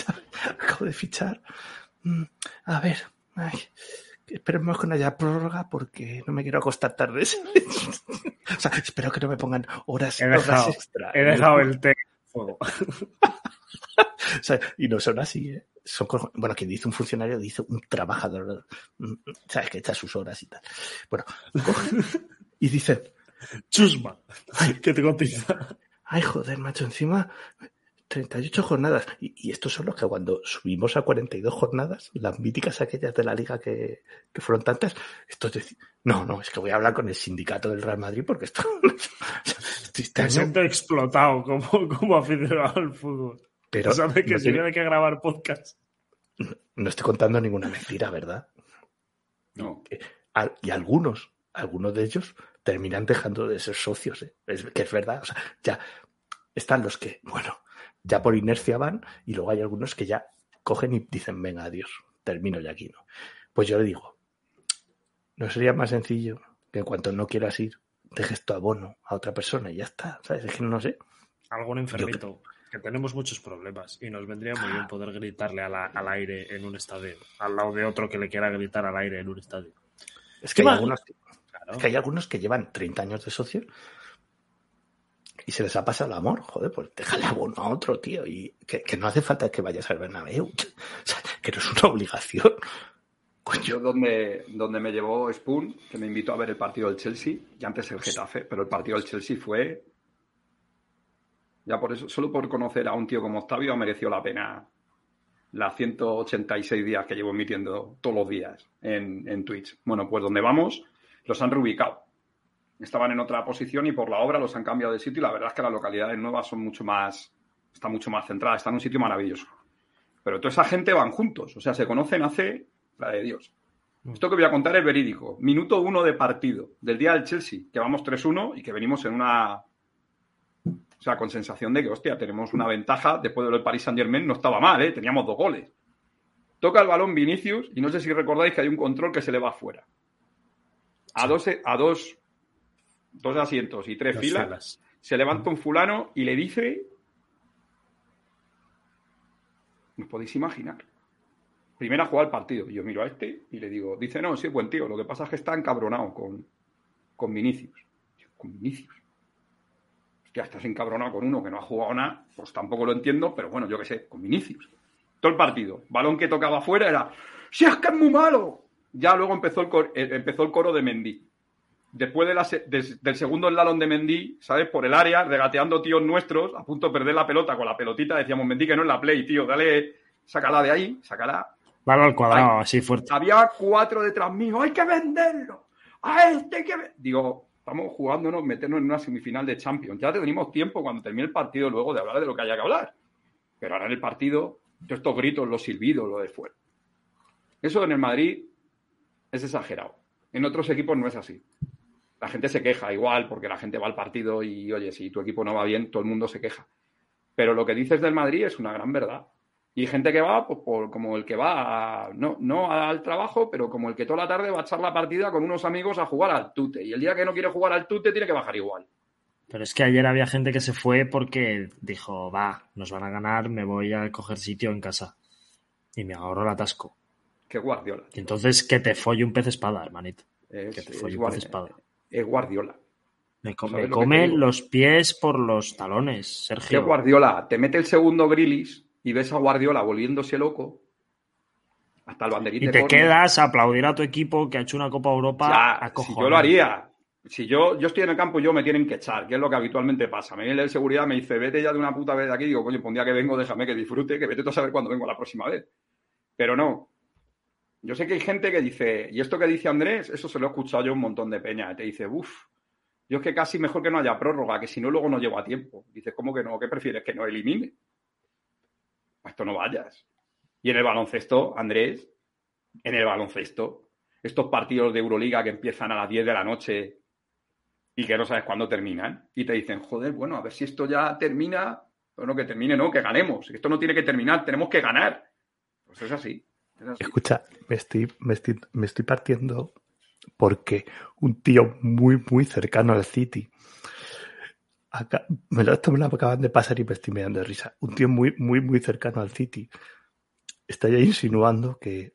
A ver, esperemos que no haya prórroga porque no me quiero acostar tarde. O sea, espero que no me pongan horas extra. He dejado el té en fuego. O sea, y no son así, ¿eh? Bueno, quien dice un funcionario dice un trabajador, ¿sabes? Que echa sus horas y tal. Bueno, y dicen, chusma, que te cotiza. Ay, joder, macho, encima 38 jornadas. Y estos son los que cuando subimos a 42 jornadas, las míticas aquellas de la liga que fueron tantas, estos decían, no, es que voy a hablar con el sindicato del Real Madrid porque esto... Me siento explotado como aficionado al fútbol. Pero ¿sabes que si tiene que grabar podcast? No estoy contando ninguna mentira, ¿verdad? No. Y algunos de ellos terminan dejando de ser socios, ¿eh? Que es verdad. O sea, ya están los que, bueno, ya por inercia van, y luego hay algunos que ya cogen y dicen, venga, adiós, termino ya aquí, ¿no? Pues yo le digo, ¿no sería más sencillo que en cuanto no quieras ir, dejes tu abono a otra persona y ya está? ¿Sabes? Es que no sé. Algún enfermito. Que tenemos muchos problemas y nos vendría muy bien poder gritarle al aire en un estadio, al lado de otro que le quiera gritar al aire en un estadio. Es que hay algunos que llevan 30 años de socios y se les ha pasado el amor, joder, pues déjale abono a otro, tío, y que no hace falta que vayas al Bernabéu, o sea, que no es una obligación. Coño. Yo donde me llevó Spoon, que me invitó a ver el partido del Chelsea, y antes el Getafe, pero el partido del Chelsea fue... Ya por eso, solo por conocer a un tío como Octavio mereció la pena las 186 días que llevo emitiendo todos los días en Twitch. Bueno, pues donde vamos, los han reubicado. Estaban en otra posición y por la obra los han cambiado de sitio y la verdad es que las localidades nuevas son están mucho más centradas, están en un sitio maravilloso. Pero toda esa gente van juntos, o sea, se conocen hace la de Dios. Esto que voy a contar es verídico. Minuto 1 de partido del día del Chelsea, que vamos 3-1 y que venimos en una... O sea, con sensación de que, hostia, tenemos una ventaja. Después de lo del Paris Saint-Germain no estaba mal, ¿eh? Teníamos 2 goles. Toca el balón Vinicius y no sé si recordáis que hay un control que se le va afuera. A dos asientos y 3 filas. Se levanta un fulano y le dice... ¿Os podéis imaginar? Primera jugada del partido. Y yo miro a este y le digo, dice, no, sí, buen tío. Lo que pasa es que está encabronado con Vinicius. ¿Con Vinicius? Hostia, estás encabronado con uno que no ha jugado nada. Pues tampoco lo entiendo, pero bueno, yo qué sé, con Vinicius. Todo el partido. Balón que tocaba afuera era, ¡si es que es muy malo! Ya luego empezó el coro de Mendy. Después del segundo slalom de Mendy, ¿sabes? Por el área, regateando tíos nuestros, a punto de perder la pelota con la pelotita, decíamos, Mendy, que no es la play, tío, dale, sácala de ahí, sácala. Dale al cuadrado, así fuerte. Había 4 detrás mío, ¡hay que venderlo! ¡A este hay que venderlo! Digo, estamos jugándonos, meternos en una semifinal de Champions. Ya tenemos tiempo cuando termine el partido luego de hablar de lo que haya que hablar. Pero ahora en el partido, todos estos gritos, los silbidos, lo de fuera. Eso en el Madrid es exagerado. En otros equipos no es así. La gente se queja igual porque la gente va al partido y, oye, si tu equipo no va bien, todo el mundo se queja. Pero lo que dices del Madrid es una gran verdad. Y hay gente que va, pues, como el que va, no al trabajo, pero como el que toda la tarde va a echar la partida con unos amigos a jugar al tute. Y el día que no quiere jugar al tute tiene que bajar igual. Pero es que ayer había gente que se fue porque dijo, va, nos van a ganar, me voy a coger sitio en casa. Y me ahorro el atasco. Qué Guardiola. Y entonces que te folle un pez espada, hermanito. Que te folle un pez espada. Es Guardiola. Me come los pies por los talones, Sergio. ¿Qué Guardiola? Te mete el segundo Grealish y ves a Guardiola volviéndose loco hasta el banderín y de te córner. quedas a aplaudir a tu equipo que ha hecho una Copa Europa acojonante. Si yo lo haría. Si yo estoy en el campo, yo me tienen que echar, que es lo que habitualmente pasa. Me viene el de seguridad, me dice, vete ya de una puta vez de aquí. Digo, coño, pues un día que vengo, déjame que disfrute, que vete tú a saber cuándo vengo la próxima vez. Pero no. Yo sé que hay gente que dice, y esto que dice Andrés, eso se lo he escuchado yo un montón de peña. Te dice, yo es que casi mejor que no haya prórroga, que si no luego no llego a tiempo. Dices, ¿cómo que no? ¿Qué prefieres? ¿Que no elimine? A esto no vayas. Y en el baloncesto, Andrés, estos partidos de Euroliga que empiezan a las 10 de la noche y que no sabes cuándo terminan, y te dicen, joder, bueno, a ver si esto ya termina, pero no que termine, no, que ganemos. Esto no tiene que terminar, tenemos que ganar. Pues es así. Escucha, me estoy partiendo porque un tío muy, muy cercano al City, esto me lo acaban de pasar y me estoy mirando de risa, un tío muy, muy, muy cercano al City está ya insinuando que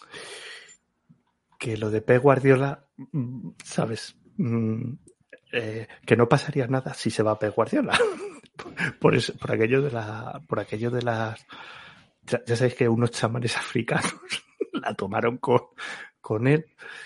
lo de Pep Guardiola, ¿sabes? Que no pasaría nada si se va Pep Guardiola. por aquello de las... Ya sabéis que unos chamanes africanos la tomaron con él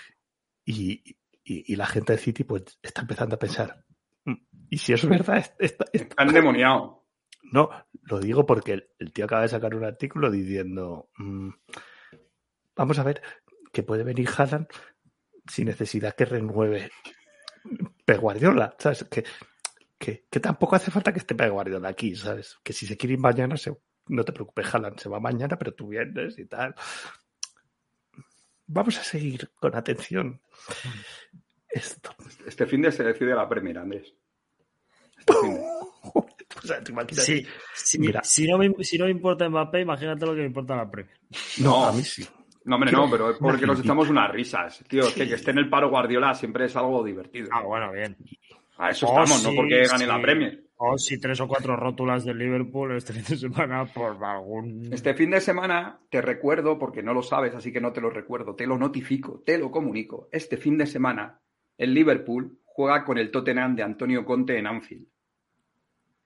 y la gente del City pues está empezando a pensar, y si es verdad... Está endemoniado. No, lo digo porque el tío acaba de sacar un artículo diciendo, vamos a ver, que puede venir Haaland sin necesidad que renueve Pep Guardiola, ¿sabes? Que tampoco hace falta que esté Pep Guardiola aquí, ¿sabes? Que si se quiere ir mañana, no te preocupes, Haaland se va mañana, pero tú vienes y tal. Vamos a seguir con atención esto. Este fin de se decide la Premier, Andrés. Este fin de... O sea, sí, si no me importa Mbappé, imagínate lo que me importa la Premier. No, a mí sí. No, hombre, no, pero es porque nos echamos unas risas. Tío, sí. que esté en el paro Guardiola siempre es algo divertido. Ah, bueno, bien. A eso estamos, no porque gane la Premier. O si 3 o 4 rótulas del Liverpool este fin de semana por algún... Este fin de semana te recuerdo, porque no lo sabes, así que no te lo recuerdo, te lo notifico, te lo comunico. Este fin de semana el Liverpool juega con el Tottenham de Antonio Conte en Anfield.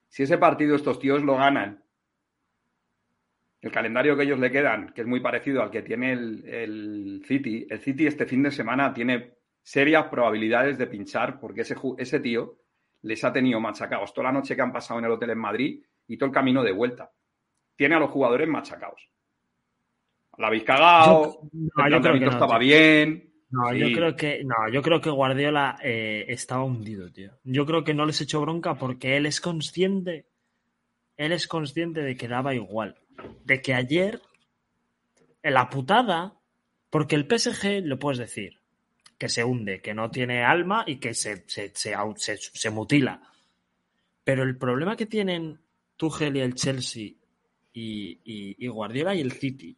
Si ese partido estos tíos lo ganan, el calendario que ellos le quedan, que es muy parecido al que tiene el City este fin de semana tiene serias probabilidades de pinchar porque ese tío les ha tenido machacados toda la noche que han pasado en el hotel en Madrid y todo el camino de vuelta. Tiene a los jugadores machacados. La habéis cagado, el planteamiento estaba bien. No, sí. Yo creo que Guardiola estaba hundido, tío. Yo creo que no les echó bronca porque él es consciente de que daba igual. De que ayer, en la putada, porque el PSG, le puedes decir, que se hunde, que no tiene alma y que se mutila. Pero el problema que tienen Tuchel y el Chelsea y Guardiola y el City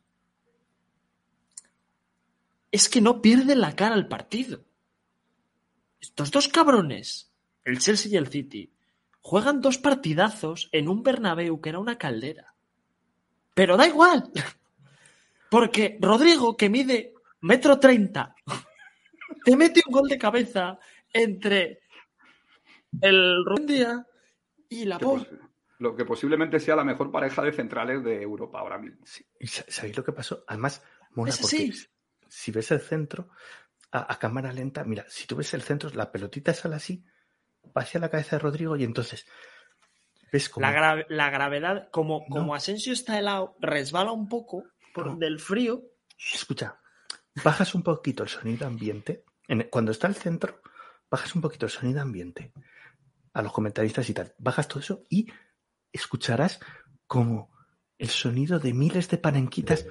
es que no pierden la cara al partido. Estos dos cabrones, el Chelsea y el City, juegan 2 partidazos en un Bernabéu que era una caldera. Pero da igual. Porque Rodrigo, que mide 1,30 m, te mete un gol de cabeza entre el Ruendía y la Pol. Lo que posiblemente sea la mejor pareja de centrales de Europa ahora mismo. Sí. ¿Y sabéis lo que pasó? Además, mola porque si ves el centro a cámara lenta, mira, si tú ves el centro, la pelotita sale así, va hacia la cabeza de Rodrigo y entonces ves como... La gravedad, como Asensio está helado, resbala un poco del frío. Escucha, bajas un poquito el sonido ambiente. Cuando está el centro, bajas un poquito el sonido ambiente a los comentaristas y tal. Bajas todo eso y escucharás como el sonido de miles de panenquitas.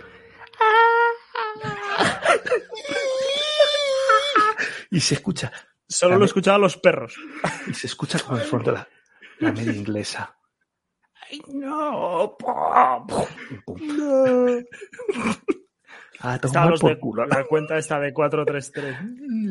Y se escucha. Solo lo escuchaban los perros. Y se escucha como de fondo la media inglesa. ¡Ay, no! No. A tomar por culo. La cuenta está de 433.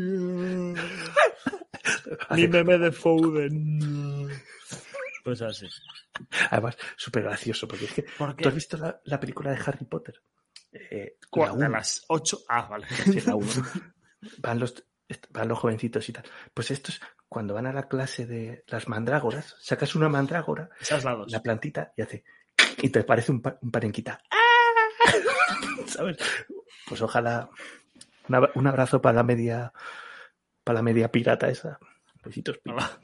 Mi meme de Foden. Pues así. Además, súper gracioso, porque es que ¿tú has visto la película de Harry Potter? ¿Cuál? De las 8. Ah, vale. Sí, la 1. Van los jovencitos y tal. Pues esto es cuando van a la clase de las mandrágoras, sacas una mandrágora, la plantita, y hace... Y te parece un parenquita. ¿Sabes? Pues ojalá... Un abrazo para la media pirata esa. Besitos,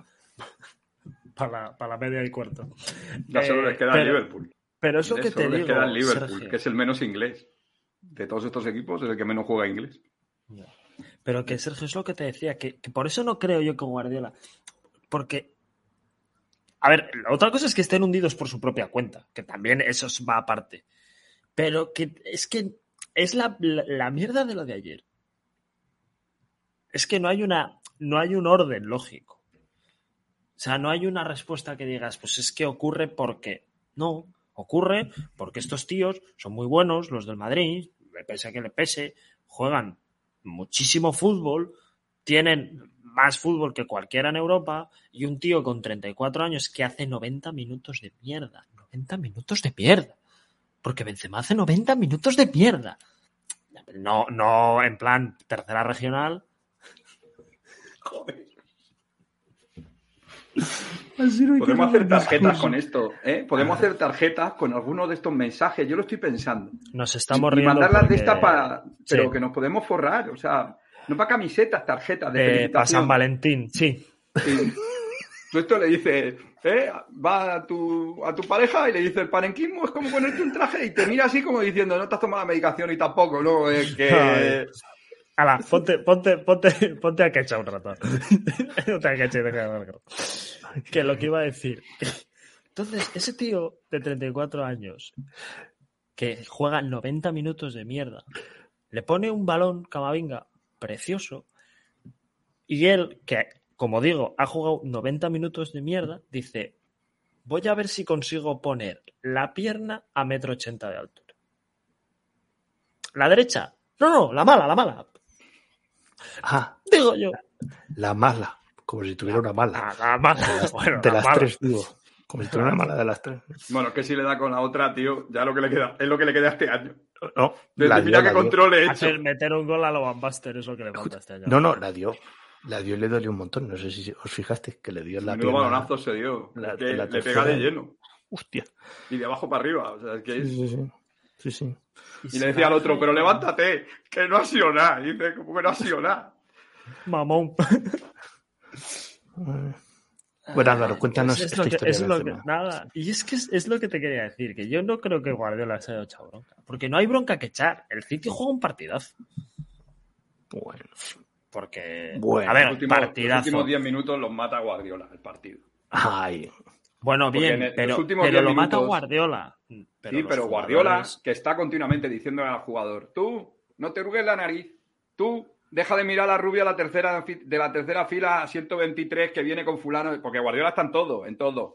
para la media y cuarto. Ya solo les queda el Liverpool. Pero eso que te digo, queda el Liverpool, Sergio, que es el menos inglés. De todos estos equipos es el que menos juega inglés. Pero que, Sergio, es lo que te decía, que por eso no creo yo con Guardiola. Porque, a ver, otra cosa es que estén hundidos por su propia cuenta, que también eso va aparte. Pero que es la mierda de lo de ayer. Es que no hay un orden lógico. O sea, no hay una respuesta que digas, pues es que ocurre porque... No, ocurre porque estos tíos son muy buenos, los del Madrid, le pese a que le pese, juegan muchísimo fútbol, tienen más fútbol que cualquiera en Europa, y un tío con 34 años que hace 90 minutos de mierda. 90 minutos de mierda. Porque Benzema hace 90 minutos de mierda. No en plan tercera regional. Joder. Podemos hacer tarjetas con esto, ¿eh? Podemos hacer tarjetas con alguno de estos mensajes. Yo lo estoy pensando. Nos estamos riendo. Y mandarlas de esta para... Pero que nos podemos forrar, o sea, no para camisetas, tarjetas de felicitación. Para San Valentín, sí. Tú esto le dices, va a tu pareja y le dices, el panenquismo es como ponerte un traje y te mira así como diciendo, no te has tomado la medicación y tampoco, ¿no? Es que... Ala, ponte a quechar un rato. No te quechar. Que lo que iba a decir. Entonces, ese tío de 34 años que juega 90 minutos de mierda, le pone un balón Camavinga precioso y él, que como digo, ha jugado 90 minutos de mierda, dice, voy a ver si consigo poner la pierna a 1,80 m de altura. ¿La derecha? No, la mala. Ah, digo yo. La mala, como si tuviera una mala. La mala. Bueno, de la las mala. 3, digo. Como si tuviera una mala de las 3. Bueno, que si le da con la otra, tío, ya lo que le queda, es lo que le queda este año. No, mira qué control he hecho. Meter un gol a lo Van Basten es lo que le falta este año. No, la dio. La dio y le dolió un montón. No sé si os fijaste que le dio en la Menudo pierna. balonazo se dio. La- Que la le pega tercera. de lleno. Hostia. Y de abajo para arriba. O sea, es que es... Sí. Y le decía al otro, pero levántate, que no ha sido nada. Y dice, ¿cómo que no ha sido nada? Mamón. Bueno, Álvaro, cuéntanos Pues esta historia de Benzema. nada. Y es que es lo que te quería decir, que yo no creo que Guardiola se haya echado bronca. Porque no hay bronca que echar. El City juega un partidazo. Bueno. Porque, Bueno, a ver, Los partidazo. últimos 10 minutos los mata Guardiola, el partido. Ay. Bueno, Porque bien, en los pero últimos lo 10 mata minutos- Guardiola. Sí, los pero Guardiola, jugadores- que está continuamente diciendo al jugador, tú, no te hurgues la nariz, tú, deja de mirar a la rubia de la tercera fila 123 que viene con fulano, porque Guardiola está en todo.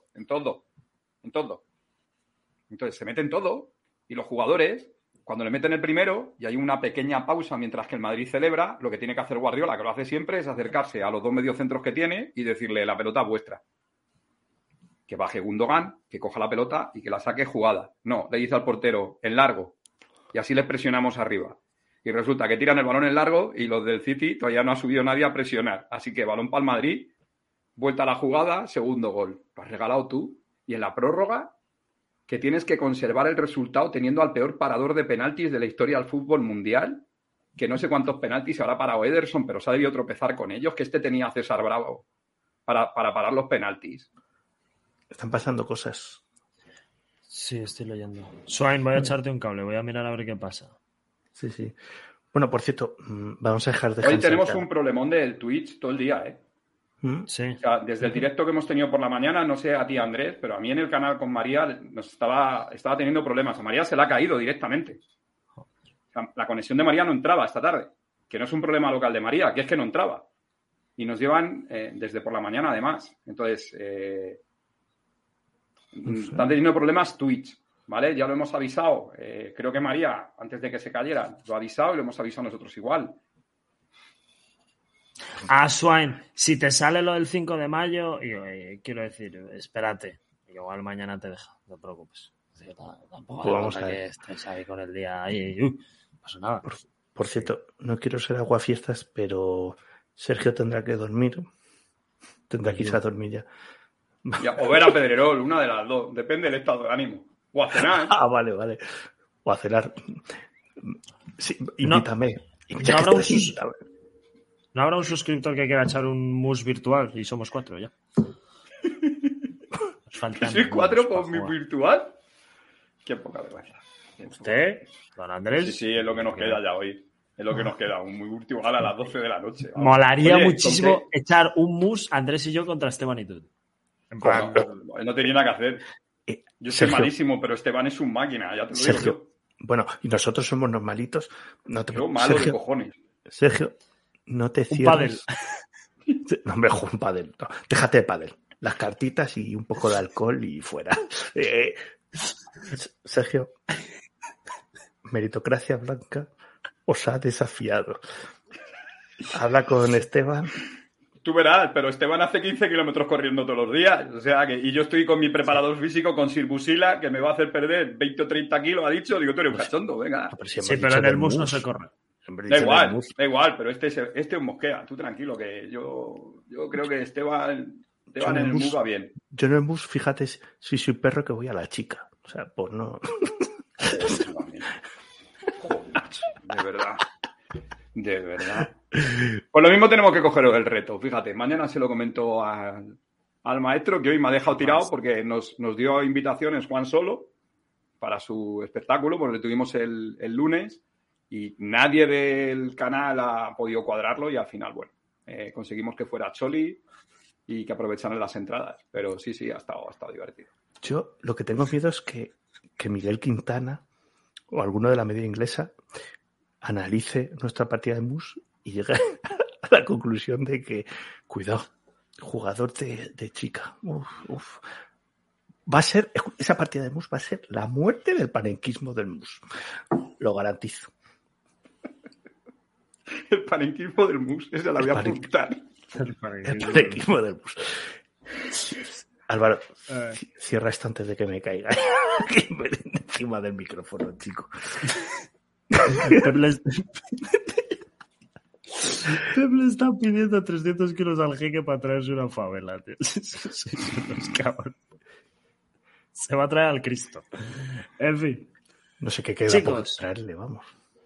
Entonces se mete en todo y los jugadores, cuando le meten el primero y hay una pequeña pausa mientras que el Madrid celebra, lo que tiene que hacer Guardiola, que lo hace siempre, es acercarse a los dos mediocentros que tiene y decirle, la pelota es vuestra. Que baje Gundogan, que coja la pelota y que la saque jugada. No, le dice al portero, en largo. Y así les presionamos arriba. Y resulta que tiran el balón en largo y los del City todavía no ha subido nadie a presionar. Así que balón para el Madrid, vuelta a la jugada, segundo gol. Lo has regalado tú. Y en la prórroga, que tienes que conservar el resultado teniendo al peor parador de penaltis de la historia del fútbol mundial, que no sé cuántos penaltis habrá parado Ederson, pero se ha debido tropezar con ellos, que tenía a César Bravo para parar los penaltis. Están pasando cosas. Sí, estoy leyendo. Swain, voy a echarte un cable, voy a mirar a ver qué pasa. Sí. Bueno, por cierto, vamos a dejar de... Hoy tenemos un problemón del Twitch todo el día, ¿eh? Sí. O sea, desde el directo que hemos tenido por la mañana, no sé a ti, Andrés, pero a mí en el canal con María nos estaba teniendo problemas. A María se le ha caído directamente. O sea, la conexión de María no entraba esta tarde, que no es un problema local de María, que es que no entraba. Y nos llevan desde por la mañana, además. Entonces, están teniendo problemas Twitch, ¿vale? Ya lo hemos avisado. Creo que María, antes de que se cayera, lo ha avisado y lo hemos avisado nosotros igual. Swain, si te sale lo del 5 de mayo, quiero decir, espérate. Igual mañana te deja, no te preocupes. Tampoco Pues vamos hace a falta ver. que estés ahí con el día ahí. No pasa nada. Por cierto, no quiero ser aguafiestas, pero Sergio tendrá que dormir. Tendrá que irse a dormir ya. O ver a Pedrerol, una de las dos. Depende del estado de ánimo. O a cenar. Vale. O a cenar. Sí, invítame. ¿No habrá un suscriptor que quiera echar un mus virtual? Y somos 4 ya. Nos faltan ¿Sois 4 mus por para mi jugar. virtual? Qué poca vergüenza. ¿Usted? ¿Don Andrés? Sí, es lo que nos queda ya hoy. Es lo que nos queda. Un muy virtual a las 12 de la noche. Vamos. Molaría Oye, muchísimo conté- echar un mus Andrés y yo contra Esteban y tú. En plan, No tenía nada que hacer. Yo soy Sergio, malísimo, pero Esteban es un máquina, ya te lo digo Sergio, yo. bueno, y nosotros somos normalitos. No te Yo malo de Sergio, cojones. Sergio, no te cierres. No, hombre, juega un pádel. No, déjate de pádel. Las cartitas y un poco de alcohol y fuera. Sergio, meritocracia blanca os ha desafiado. Habla con Esteban. Tú verás, pero Esteban hace 15 kilómetros corriendo todos los días. O sea, y yo estoy con mi preparador físico, con Sirbusila, que me va a hacer perder 20 o 30 kilos, ha dicho. Digo, tú eres un cachondo, venga. Si sí, hemos pero dicho en el del mus no se corre. Hemos Da dicho del mus. igual, pero este es mosquea. Tú tranquilo, que yo creo que Esteban en el mus va bien. Yo en el bus, fíjate, si soy perro que voy a la chica. O sea, pues no. Joder, de verdad. Pues lo mismo tenemos que coger el reto. Fíjate, mañana se lo comento al maestro, que hoy me ha dejado tirado porque nos dio invitaciones Juan Solo para su espectáculo, porque le tuvimos el lunes y nadie del canal ha podido cuadrarlo y al final, bueno, conseguimos que fuera Choli y que aprovecharan las entradas. Pero sí, ha estado divertido. Yo lo que tengo miedo es que Miguel Quintana o alguno de la media inglesa analice nuestra partida de mus y llegue a la conclusión de que, cuidado, jugador de chica. Uf. Va a ser, esa partida de mus va a ser la muerte del panenquismo del mus. Lo garantizo. El panenquismo del mus, esa la voy a apuntar. El panenquismo del mus. Álvaro, cierra esto antes de que me caiga encima del micrófono, chico. Pep le está pidiendo 300 kilos al jeque para traerse una favela, tío. Los cabrones. Se va a traer al Cristo. En fin. No sé qué queda Chicos. por traerle, vamos.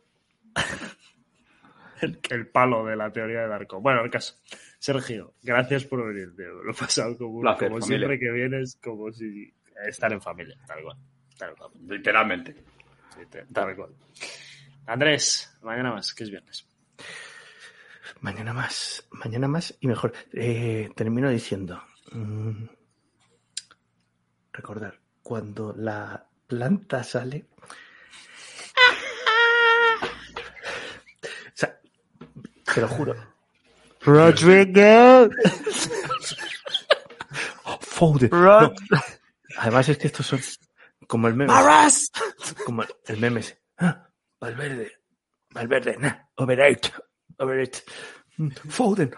El palo de la teoría de Darko. Bueno, el caso. Sergio, gracias por venir, tío. Lo he pasado como Placer, como familia. siempre que vienes, como si estar en familia, tal cual. Tal cual. Literalmente. Sí, tal cual. Andrés, mañana más, que es viernes. Mañana más y mejor. Termino diciendo, recordar, cuando la planta sale, o sea, te lo juro. Foden. No. Además es que estos son como el meme. Como el meme ese. Valverde, nah, overrated. Foden.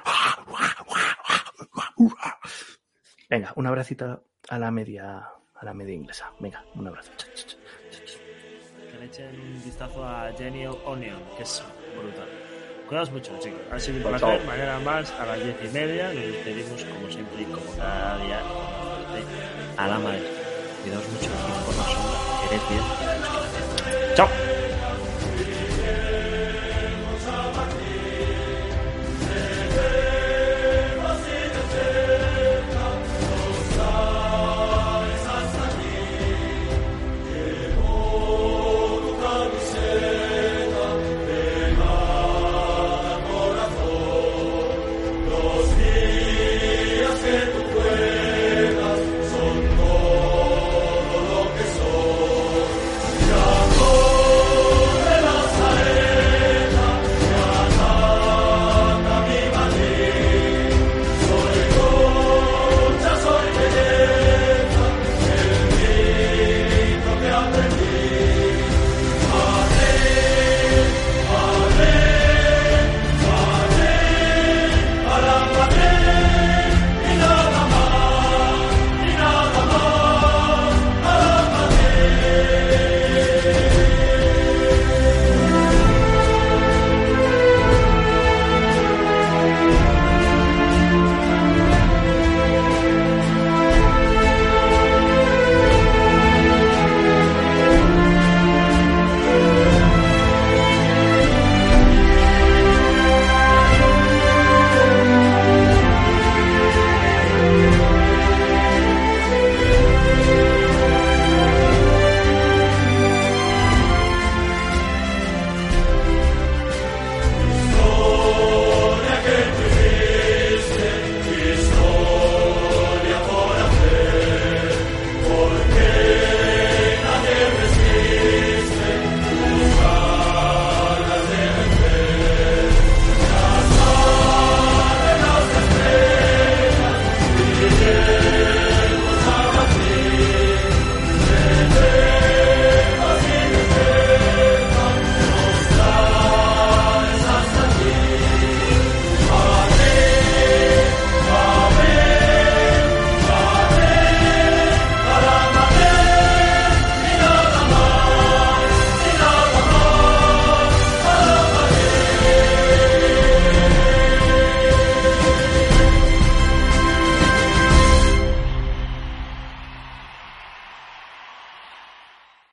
Venga, un abracito a la media inglesa. Venga, un abrazo. Que le echen un vistazo a Genial Onion, que es brutal. Cuidaos mucho, chicos. Ha sido un Chao, placer. chao. Mañana más a las 10:30. Nos despedimos como siempre y como cada día. A la madre. Cuidaos mucho. Por la sombra. Quered bien. Chao.